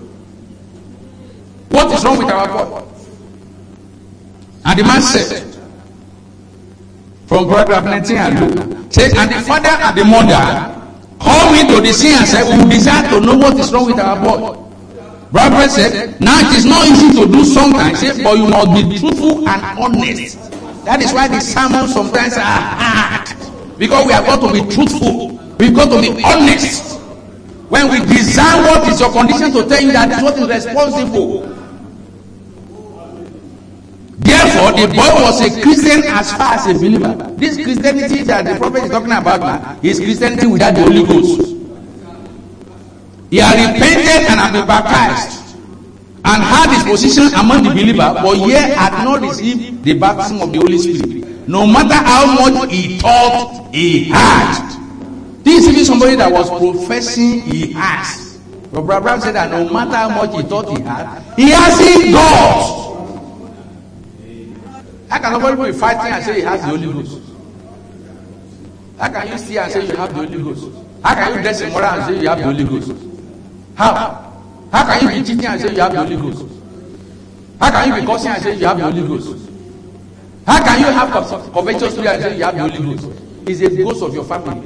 What is wrong with our boy? And the man said, from paragraph 19 and says, and the father and the mother called me to the scene and said, we desire to know what is wrong with our boy. Brother said, now it is not easy to do sometimes, but you must be truthful and honest. That is why the sermons sometimes are hard. Because we have got to be truthful. We've got to be honest. When we design what is your condition to tell you that is what is responsible. Therefore, the boy was a Christian as far as a believer. This Christianity that the prophet is talking about now is Christianity without the Holy Ghost. He had repented and had been baptized and had his position among the believers, but yet had not received the baptism of the Holy Spirit. No matter how much he thought he had. This is even somebody that was professing he has. But Abraham said that no matter how much he thought he hasn't got. How can nobody be fighting and say he has the Holy Ghost? How can you see and say you have the Holy Ghost? How can you dress immoral and say you have the Holy Ghost? How can you be cheating and say you have the Holy Ghost? How can you be cursing and say you have the Holy Ghost? How can you have covetous spirit and say you have the Holy Ghost? It's a ghost of your family.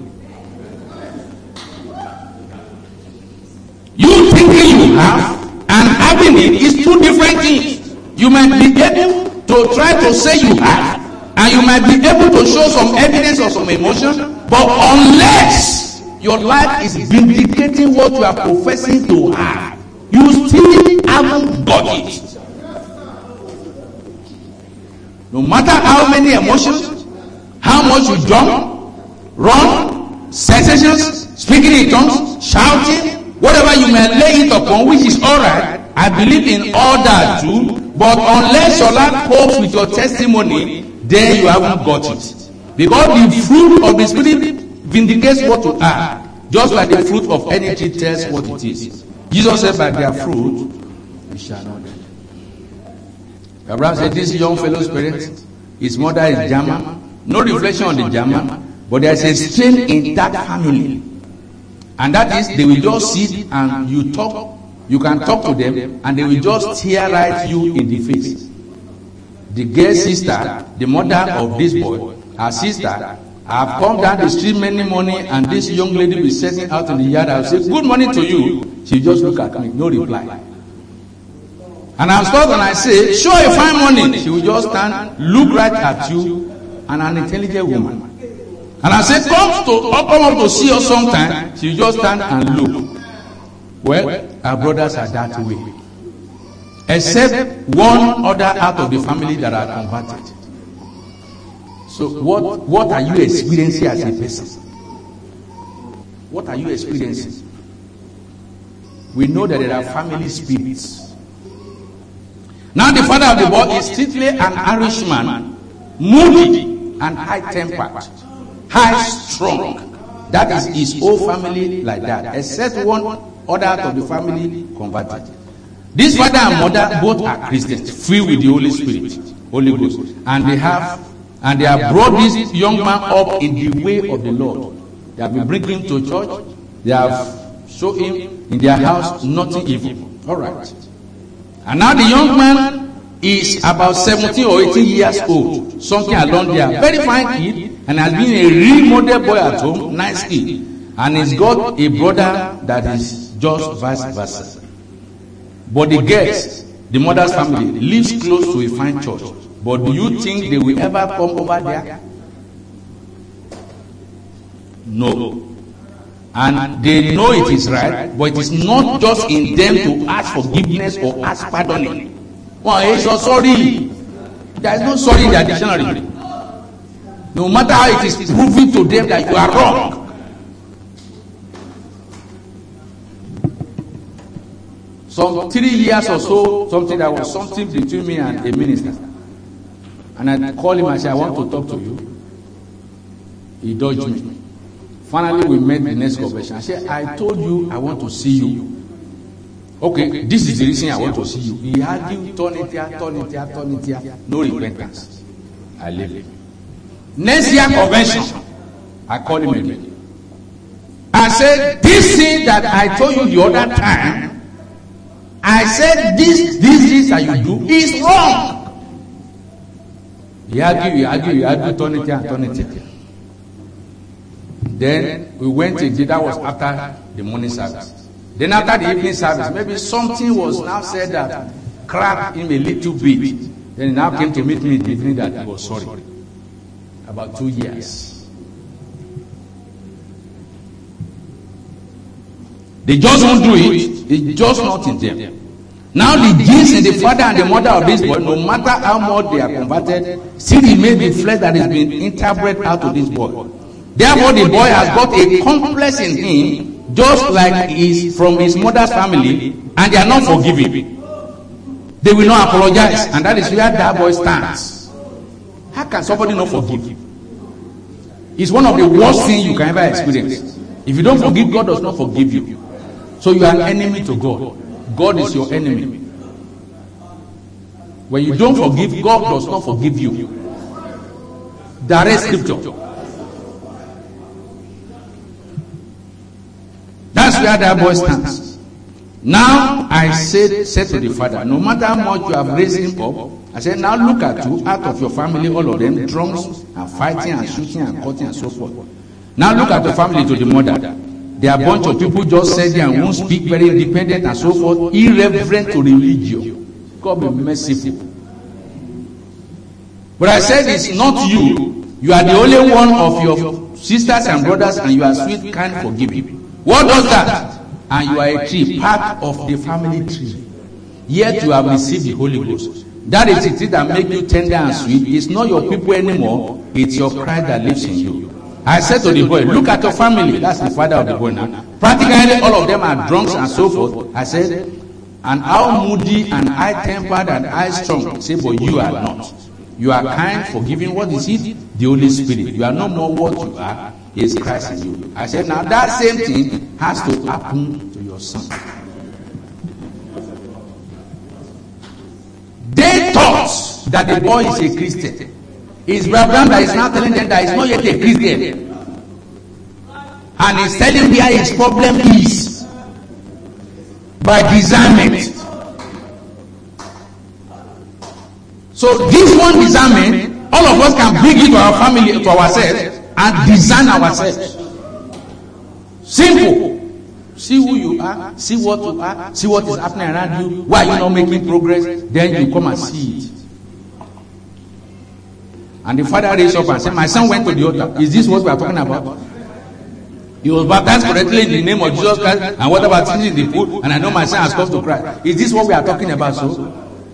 You thinking you have and having it is two different things. You might be able to try to say you have, and you might be able to show some evidence or some emotion, but unless your life is vindicating what you are professing to have, you still haven't got it. No matter how many emotions, how much you jump, run, sensations, speaking in tongues, shouting, whatever you may lay it upon, which is alright, I believe in all that too, but unless your life copes with your testimony, then you haven't got it. Because the fruit of the Spirit vindicates what you are, just like the fruit of any tree tells what it is. Jesus said, by their fruit, we shall know them. Abraham said, this young fellow's parents, his mother is German. No reflection on the German, but there is a strain in that family. And that is, they will just sit and you can talk to them, and they will just tear right you in the face. The girl's sister, the mother of this boy, her sister, I've come down the street many morning, and this young lady will setting out in the yard. I'll say, good morning to you. She just look at me, no reply. And I'll stop and I say, sure, a fine morning. She will just stand, look right at you, and an intelligent woman. And I say, come up to see us sometime. She will just stand and look. Well, our brothers are that way. Except one other out of the family that are converted. So what are you experiencing as a person? What are you experiencing? We know that there are family spirits. Now the father of the boy is strictly an Irishman, moody and high-tempered, high-strung. That is his whole family like that, except one other out of the family converted. This father and mother both are Christians, filled with the Holy Spirit, Holy Ghost, and they have brought this young man up in the way of the Lord. They have been bringing him to church. They have shown him in their house nothing evil. All right. And now the young man is about 17 or 18 years old, something along there. Very fine kid, and has been a real model boy at home, nice kid. And he's got a brother that is just vice versa. But the girls, the mother's family, lives close to a fine church. But do you think they will ever come over there? No. And they know it is right, but it is not just in them to ask forgiveness or ask pardoning. Well, it's so sorry. There is no sorry in their dictionary. No matter how it is proving to them that you are wrong. Some 3 years or so, something that was something between me and a minister. And I called him and said, I want to talk to you. He dodged me. Finally, we met the next convention. I said, I told you I want to see you. Okay, this is the reason I want to see you. He argued, turn it here. No repentance. I leave. Next year convention, I called him again. I said, this thing that I told you the other time, I said, this that you do is wrong. He argued, turn it here. Then we went again. That was after the morning service. Then after the evening service, maybe something was now said that cracked him a little bit. Then he now came to meet me in the evening that he was sorry. About 2 years. They just won't do it. It's just not in them. Now the genes in the father and the mother of this boy, no matter how much they are converted, still remain the flesh that has been interbred out of this boy. Therefore, the boy has got a complex in him, just like is from his mother's family, and they are not forgiving. They will not apologize, and that is where that boy stands. How can somebody not forgive? It's one of the worst things you can ever experience. If you don't forgive, God does not forgive you. So you are an enemy to God. God is your enemy. When you don't forgive, God does not forgive you. Direct scripture. That's where that boy stands. Now I said to the father, no matter how much you have raised him up, I said, now look at you, out of your family, all of them, drums and fighting and shooting and cutting and so forth. Now look at the family to the mother. There are a bunch of people just said there and won't speak, very independent and so forth, irreverent to religion. God be merciful. But I said it's not you. You are the only one of your sisters and brothers, and you are sweet, kind, forgiving. What does that? And you are a tree, part of the family tree. Yet you have received the Holy Ghost. That is the thing that makes you tender and sweet. It's not your people anymore. It's your Christ that lives in you. I said to the boy, look at your family. That's the father of the boy now. Practically all of them are drunks and so forth. I said, and how moody and high-tempered and high-strung. Say, but you are not. You are kind, forgiving. What is it? The Holy Spirit. You are no more what you are. Is Christ in you. I said, now that same thing has to happen to your son. They thought that the boy is a Christian. His brother that is now telling them that he's not yet a Christian. and he's telling where his problem is by discernment. So this one discernment, all of us can bring it to our family, to ourselves, and discern ourselves. Simple. See who you are, see what you are, see what is happening around you. Why are you not making progress? Then you come and see it. And the father raised up and said, my son went to the altar. Is this what we are talking about? He was baptized correctly in the name of Jesus Christ, and what about things in the pool? And I know my son has come to Christ. Is this what we are talking about? So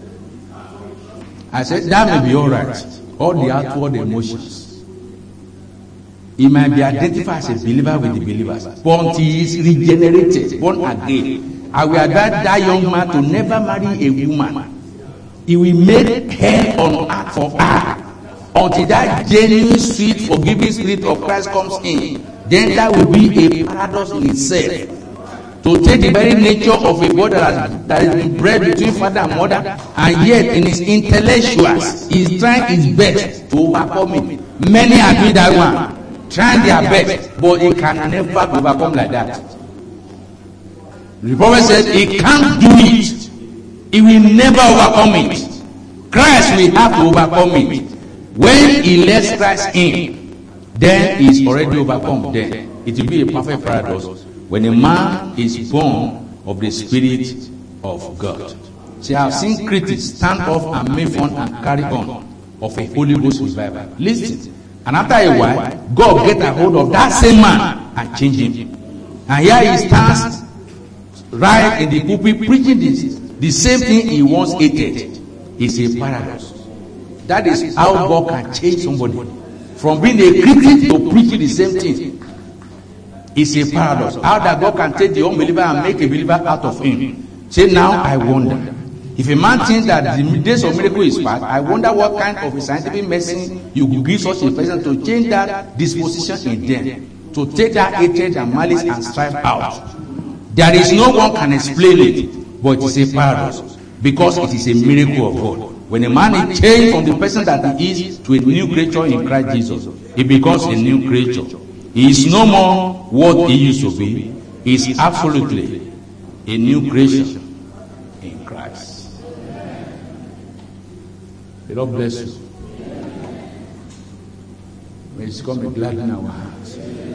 I said, that may be all right. All the outward emotions. He might be identified as a believer with the believers, but he is regenerated, born again. I will advise that young man to never marry a woman. He will make hell on earth for her until that genuine, sweet, forgiving spirit of Christ comes in. Then that will be a paradox in itself. To take the very nature of a boy that has been bred between father and mother, and yet in his intellectuals, he is trying his best to overcome it. Many agree that one. Trying their best, but it can never be overcome like that. The prophet said he can't do it. He will never overcome it. Christ will have to overcome it. When he lets Christ in, then he is already overcome. Then it will be a perfect paradox when a man is born of the Spirit of God. See, I have seen critics stand up and make fun and carry on of a Holy Ghost revival. Listen. And after a while, God get a hold of that same man and change him. And here he stands right in the pulpit preaching the same thing he once hated. It's a paradox. That is how God can change somebody. From being a critic to preaching the same thing. It's a paradox. How that God can take the unbeliever and make a believer out of him. Say, now I wonder. If a man thinks that the days of miracle is past, I wonder what kind of a scientific medicine you could give such a person to change that disposition in them, to take that hatred and malice and strife out. There is no one can explain it, but it is a paradox, because it is a miracle of God. When a man is changed from the person that he is to a new creature in Christ Jesus, he becomes a new creature. He is no more what he used to be. He is absolutely a new creation in Christ. The Lord bless you. May His come be glad in our hearts.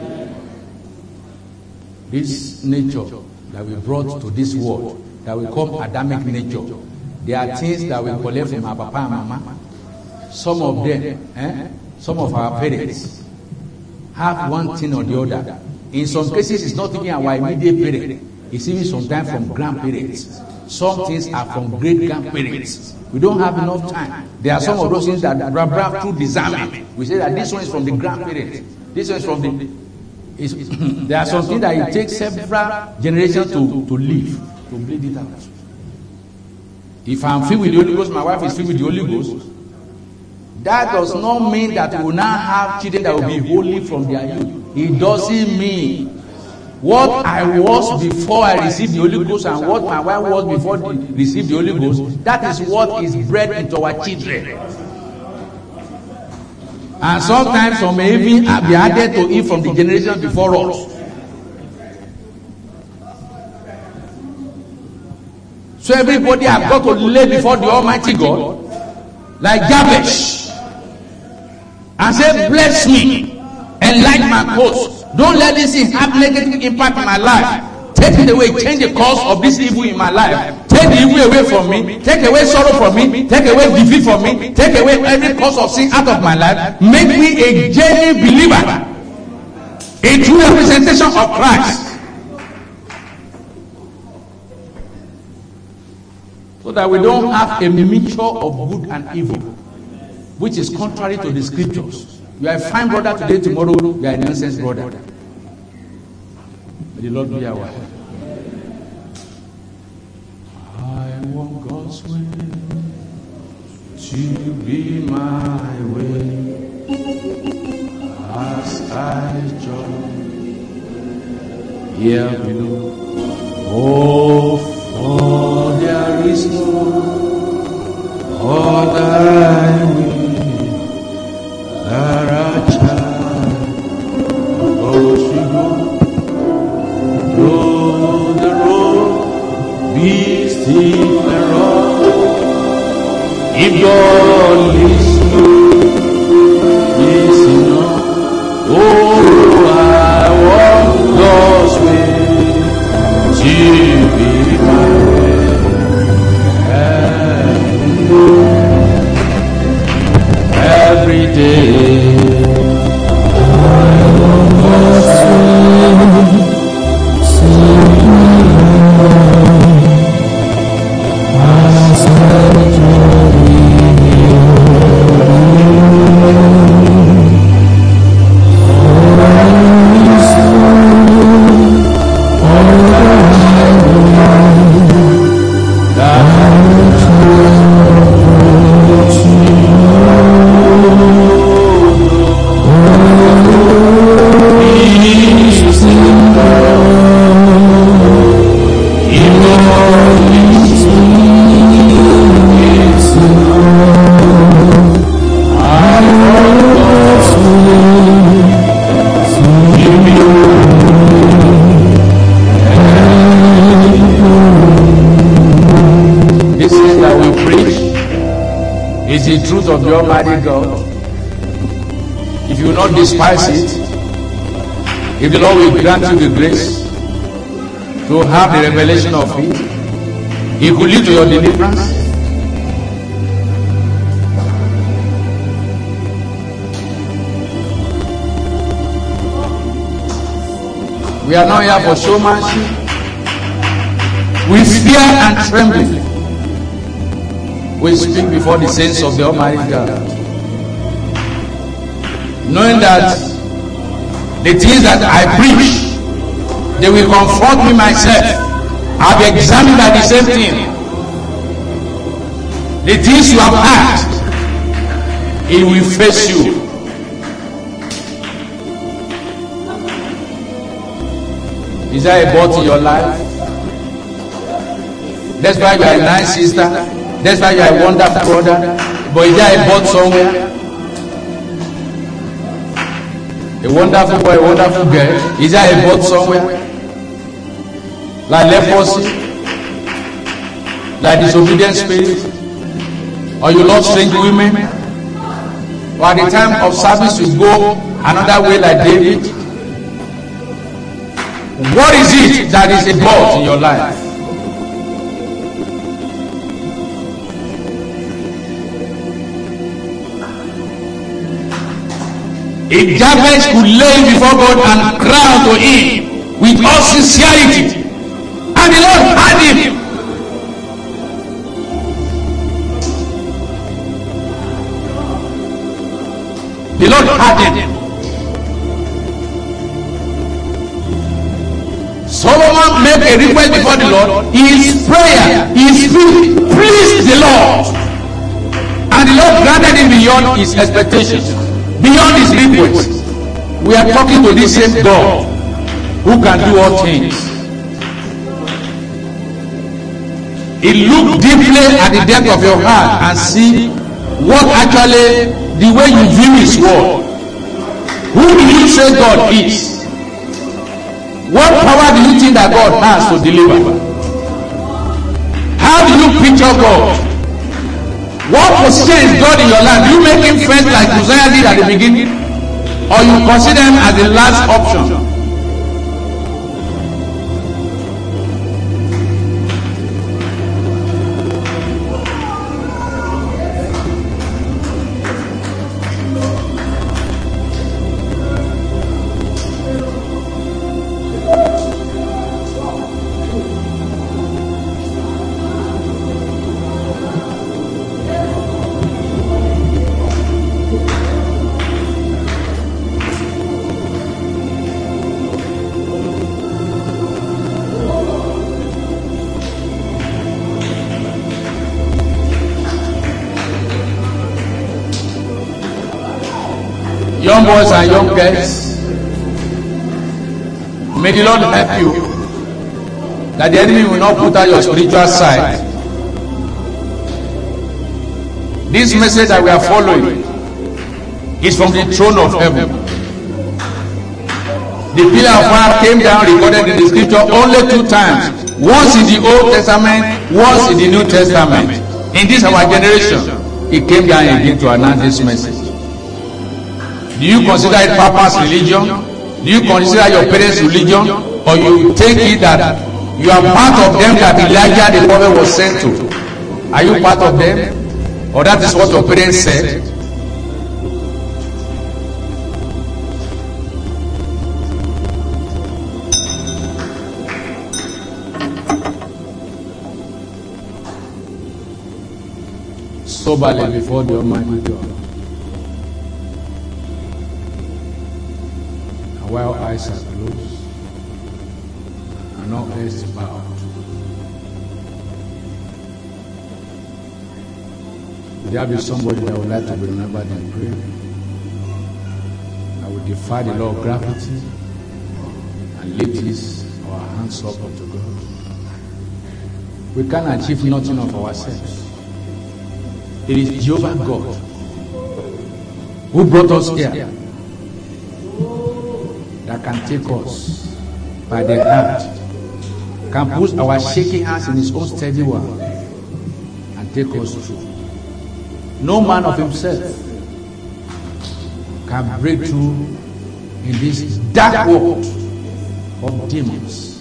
This nature that we brought to this world, that we call Adamic nature, there are things that we collect from our papa and mama. Some of them, some of our parents, have one thing or the other. In some cases, it's not even our immediate parent. It's even sometimes from grandparents. Some things are from great-grandparents. We don't have enough time. There are some of those things that brought through discernment. We say that this one is from the grandparents. This one is from the... there are some things that it takes several generations to live, to bleed it out. If I'm filled with the Holy Ghost, my wife is filled with the Holy Ghost, that does not mean that we will now have children that will be holy from their youth. It doesn't mean what I was before I received the Holy Ghost and what my wife was before they received the Holy Ghost, that is what is bred into our children. And sometimes some may even be added to it from the generation before us. So everybody has got to lay before the Almighty God like Jabez and say, bless me, enlighten my course. Don't let this thing have negative impact in my life. Take it away, change the course of this evil in my life. Take the evil away from me, take away sorrow from me, take away defeat from me, take away every cause of sin out of my life. Make me a genuine believer, a true representation of Christ. So that we don't have a mixture of good and evil, which is contrary to the scriptures. You are a fine brother today, tomorrow you are a nonsense brother. May the Lord be our help. I want God's will to be my way as I join here below. Oh, for there is no other way. There are child, oh, Be still and rock. If God is enough. Oh, I want God's way to be my way. Every day. The truth of the Almighty God. If you will not despise it, if the Lord will grant you the grace to have the revelation of it, it will lead to your deliverance. We are not here for showmanship. With fear and trembling, we speak before the saints of the Almighty God, knowing that the things that I preach, they will confront me myself. I'll be examined by the same thing. The things you have asked, it will face you. Is there a birth in your life? That's why you are a nice sister. That's why you are a wonderful brother. But is there a birth somewhere? A wonderful boy, a wonderful girl. Is there a birth somewhere? Like leprosy? Like disobedient spirit? Or you love strange women? Or at the time of service you go another way like David? What is it that is a birth in your life? If Jabez could lay before God and cry out to him with all sincerity, and the Lord heard him. The Lord heard him. Solomon made a request before the Lord. His prayer, his spirit pleased the Lord, and the Lord granted him beyond his expectations. Beyond his request. We are talking to this same God who can do all things. He looked deeply at the depth of your heart and see what actually the way you view his word. Who do you say God is? What power do you think that God has to deliver? How do you picture God? What position is God in your life? Do you make him first like Uzziah did at the beginning? Or you consider him as the last option? Young boys and young girls, may the Lord help you that the enemy will not put out your spiritual side. This message that we are following is from the throne of heaven. The pillar of fire came down, recorded in the scripture, only 2 times. Once in the Old Testament, once in the New Testament. In this our generation, it came down again to announce this message. Do you consider it Papa's religion? Do you consider your parents' religion? Or you take it that you are part of them that Elijah the prophet was sent to? Are you part of them? Or that is what your parents said? Soberly before the Almighty God. And while eyes are closed and all heads bowed, would there be somebody that would like to be remembered in prayer? I would defy the law of gravity and lift our hands up unto God. We can achieve nothing of ourselves. It is Jehovah God who brought us here that can take us by the hand, can put our shaking hands in his own steady one and take us through. No man of himself can break through in this dark world of demons.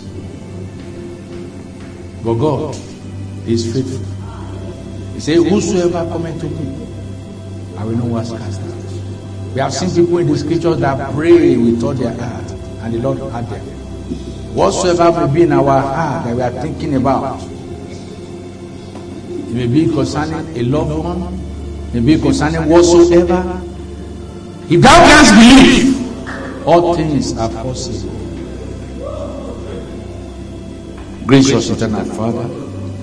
But God is faithful. He said, whosoever cometh to me, I will know what's cast out. We have seen people in the scriptures that pray with all their heart, and the Lord heard them. Whatsoever may be in our heart that we are thinking about, it may be concerning a loved one, it may be concerning whatsoever. If thou canst believe, all things are possible. Gracious eternal Father,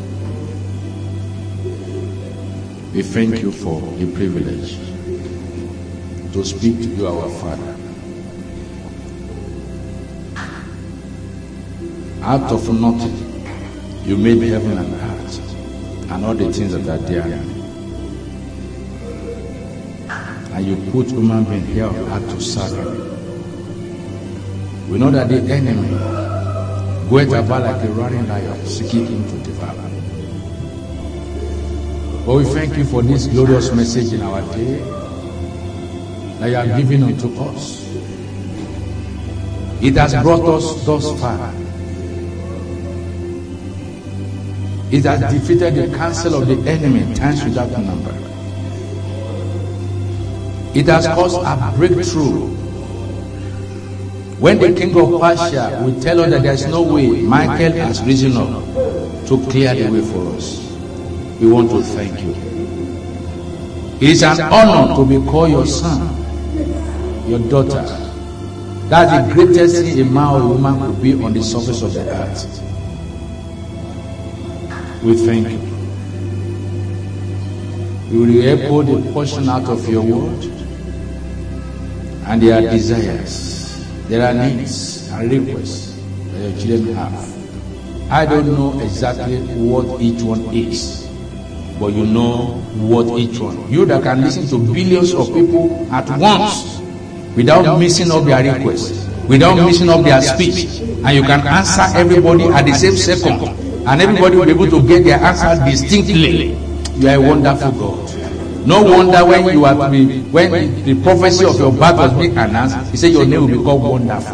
we thank you for the privilege to speak to you, our Father. Out of nothing, you made heaven and earth and all the things that are there. And you put human being here on earth to serve him. We know that the enemy goeth about like a roaring lion, seeking him to devour. But we thank you for this glorious message in our day that you have given unto us. It has brought us thus far. It has defeated the counsel of the enemy times without number. It has caused a breakthrough. When the king of Persia will tell us that there is no way, Michael has risen up to clear the way for us. We want to thank you. It is an honor to be called your son, your daughter. That's the greatest thing a man or a woman could be on the surface of the earth. We thank you. We will echo the portion out of your word, and there are desires, there are needs and requests that your children have. I don't know exactly what each one is, but you know what each one. You that can listen to billions of people at once without missing up their requests, without missing up their speech, and you can answer everybody at the same second, and everybody will be able to get their answer distinctly. You are a wonderful God. No wonder when you are when the prophecy of your birth was being announced, he said your name will be called Wonderful.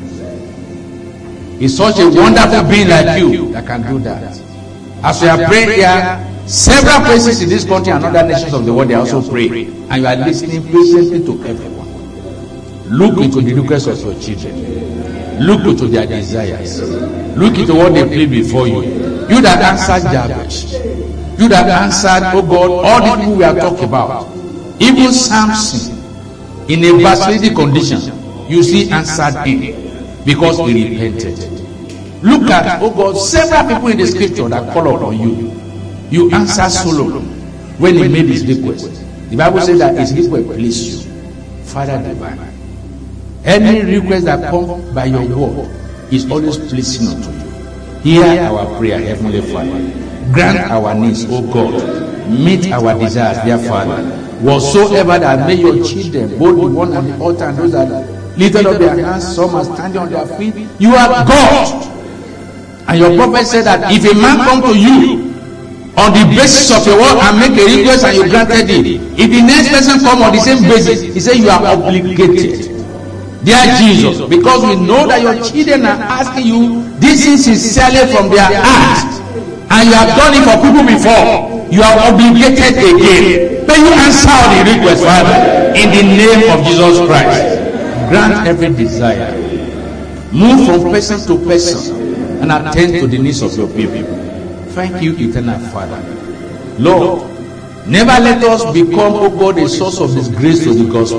It's such a wonderful being like you that can do that. As we are praying here, several places in this country and other nations of the world, they also pray, and you are listening patiently to everyone. Look into the requests of your children. Look into their desires. Look into what they play before you. You that answered Jabez, you that answered, oh God, all the people we are talking about, even Samson, in a backsliding condition, you see answered him because he repented. Look at, oh God, several people in the scripture that call upon you. You answered Solomon when he made his request. The Bible says that his request pleased you. Father divine, any request that comes by your word is always pleasing unto you. Hear our prayer, Heavenly Father. Grant our needs, O God. Meet our desires, dear Father. Whatsoever that may your children, both the one at the altar and those that lifted up their hands, some are standing on their feet. You are God. And your prophet said that if a man come to you on the basis of your word and make a request and you granted it, if the next person come on the same basis, he said you are obligated. Dear Jesus, because we know that your children are asking you this is sincerely from their heart, and you have done it for people before, you are obligated again. May you answer the request, Father, in the name of Jesus Christ. Grant every desire. Move from person to person and attend to the needs of your people. Thank you, eternal Father. Lord, never let us become, oh God, a source of disgrace to the gospel.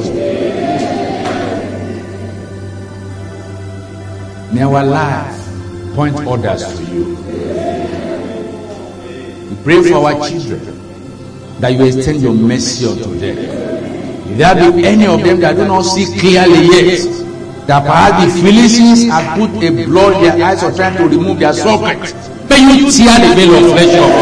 May our life point others to you. We pray for our children that you extend your mercy unto them. If there be any of them that do not see clearly yet, that perhaps the Philistines have put a blood in their eyes or trying to remove their socket, may you tear the veil of flesh off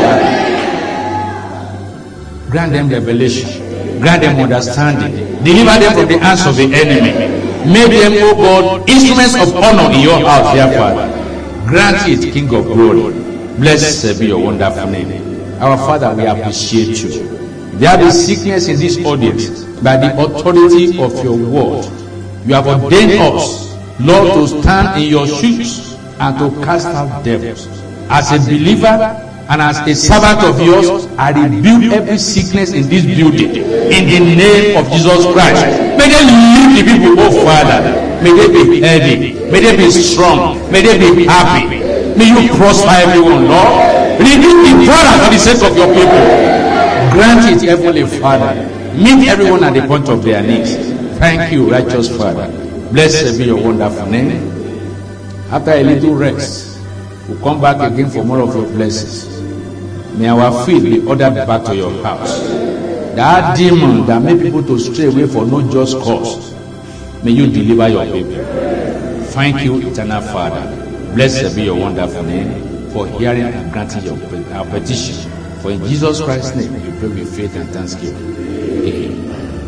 them. Grant them revelation. Grant them understanding. Deliver them from the hands of the enemy. Make them, O God, instruments of honor in your house, dear Father. Grant it, King of glory. Blessed be your wonderful name. Our Father, we appreciate you. There be sickness in this audience by the authority of your word. You have ordained us, Lord, to stand in your shoes and to cast out devils. As a believer and as a servant of yours, I rebuke every sickness in this building in the name of Jesus Christ. May they lead the people, oh Father. May they be healthy. May they be strong. May they be happy. May you prosper everyone, Lord. Renew the power for the sake of your people. Grant it, Heavenly Father. Meet everyone at the point of their needs. Thank you, righteous Father. Blessed be your wonderful name. After a little rest, we'll come back again for more of your blessings. May our feet be ordered back to your house. That demon that made people to stray away for no just cause, may you deliver your people. Thank you, eternal Father. Blessed be your wonderful name for hearing and granting our petition. For in Jesus Christ's name, we pray with faith and thanksgiving. Amen.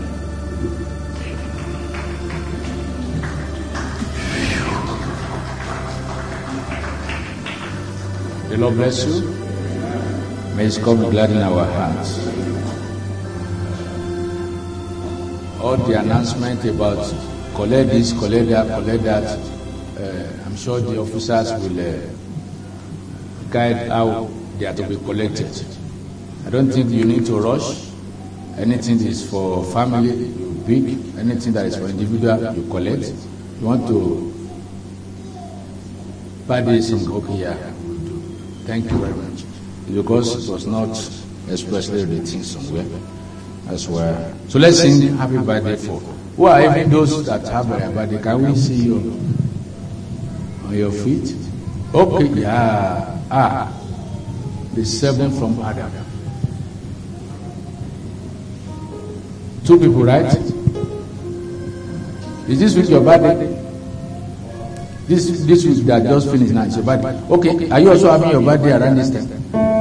The Lord bless you. May His come gladden our hearts. All the announcement about collect this, collect that, I'm sure the officers will guide how they are to be collected. I don't think you need to rush. Anything that is for family, you pick. Anything that is for individual, you collect. You want to buy this, okay, yeah. Thank you very much. Because it was not expressly written somewhere as well. So let's sing happy birthday for who are even those that have their birthday. Can we see you on your feet? Okay, yeah. The 7 from Adam. 2 people, right? Is this week your birthday? This week that just finished now is your birthday. Okay, are you also having your birthday around this time?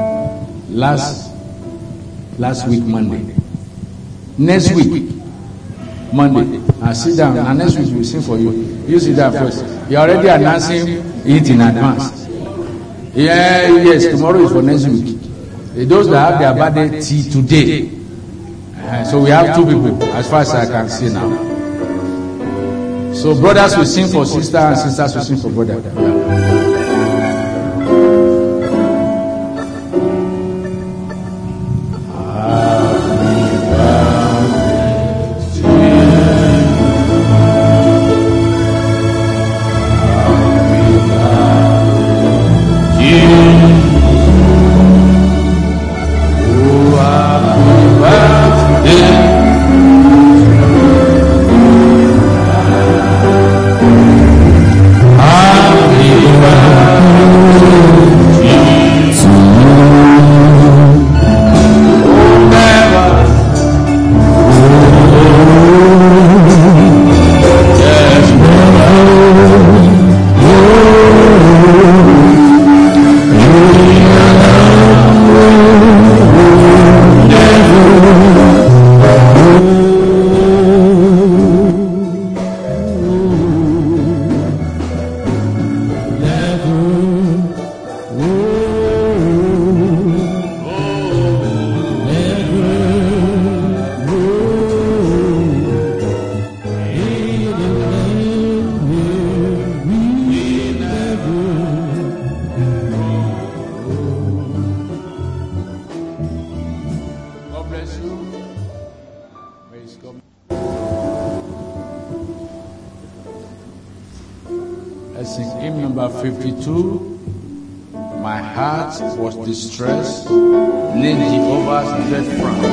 Last week Monday. Next week Monday. Sit down and next week we'll sing for you. You sit down first. You're already announcing it in advance. Yes, tomorrow is for next week. Those that have their birthday today. So we have 2 people as far as I can see now. So brothers will sing for sister and sisters will sing for brother. Yeah.
Happy birthday.
sing hymn number 52. My heart was distressed, lean Jehovah's dead frown.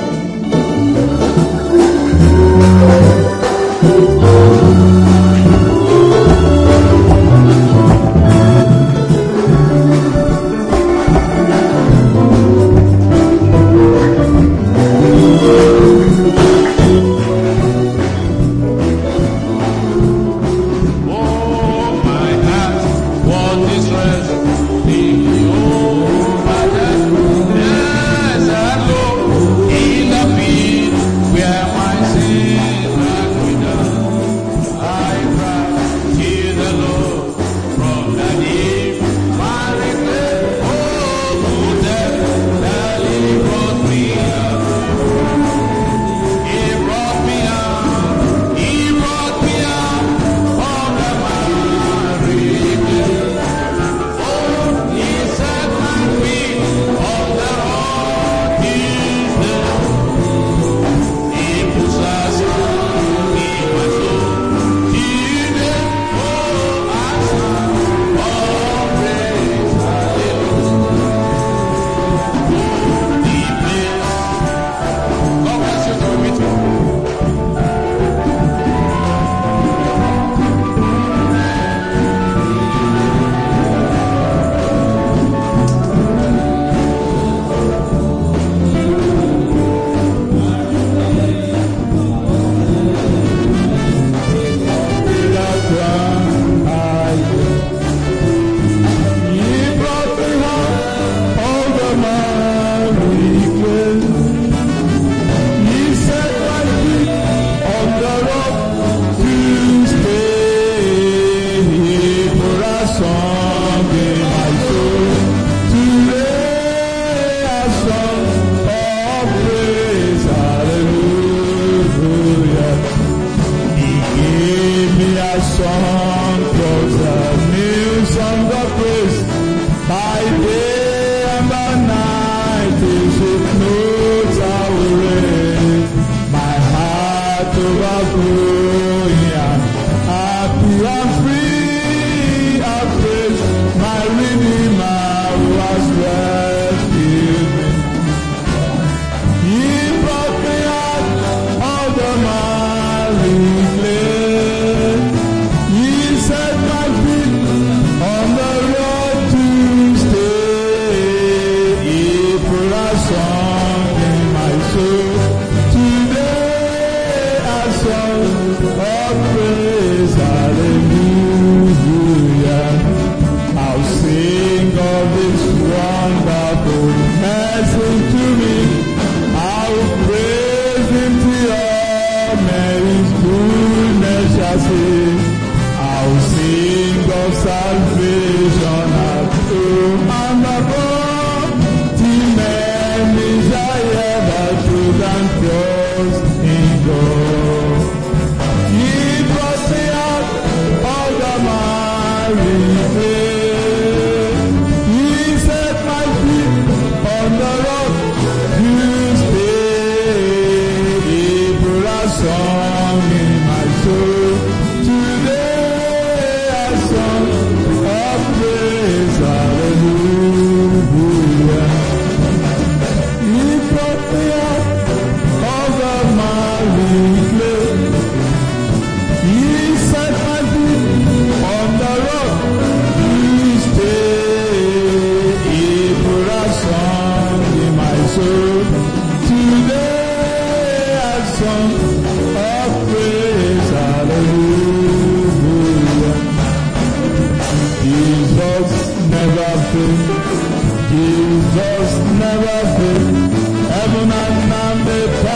Jesus never fails. Heaven and earth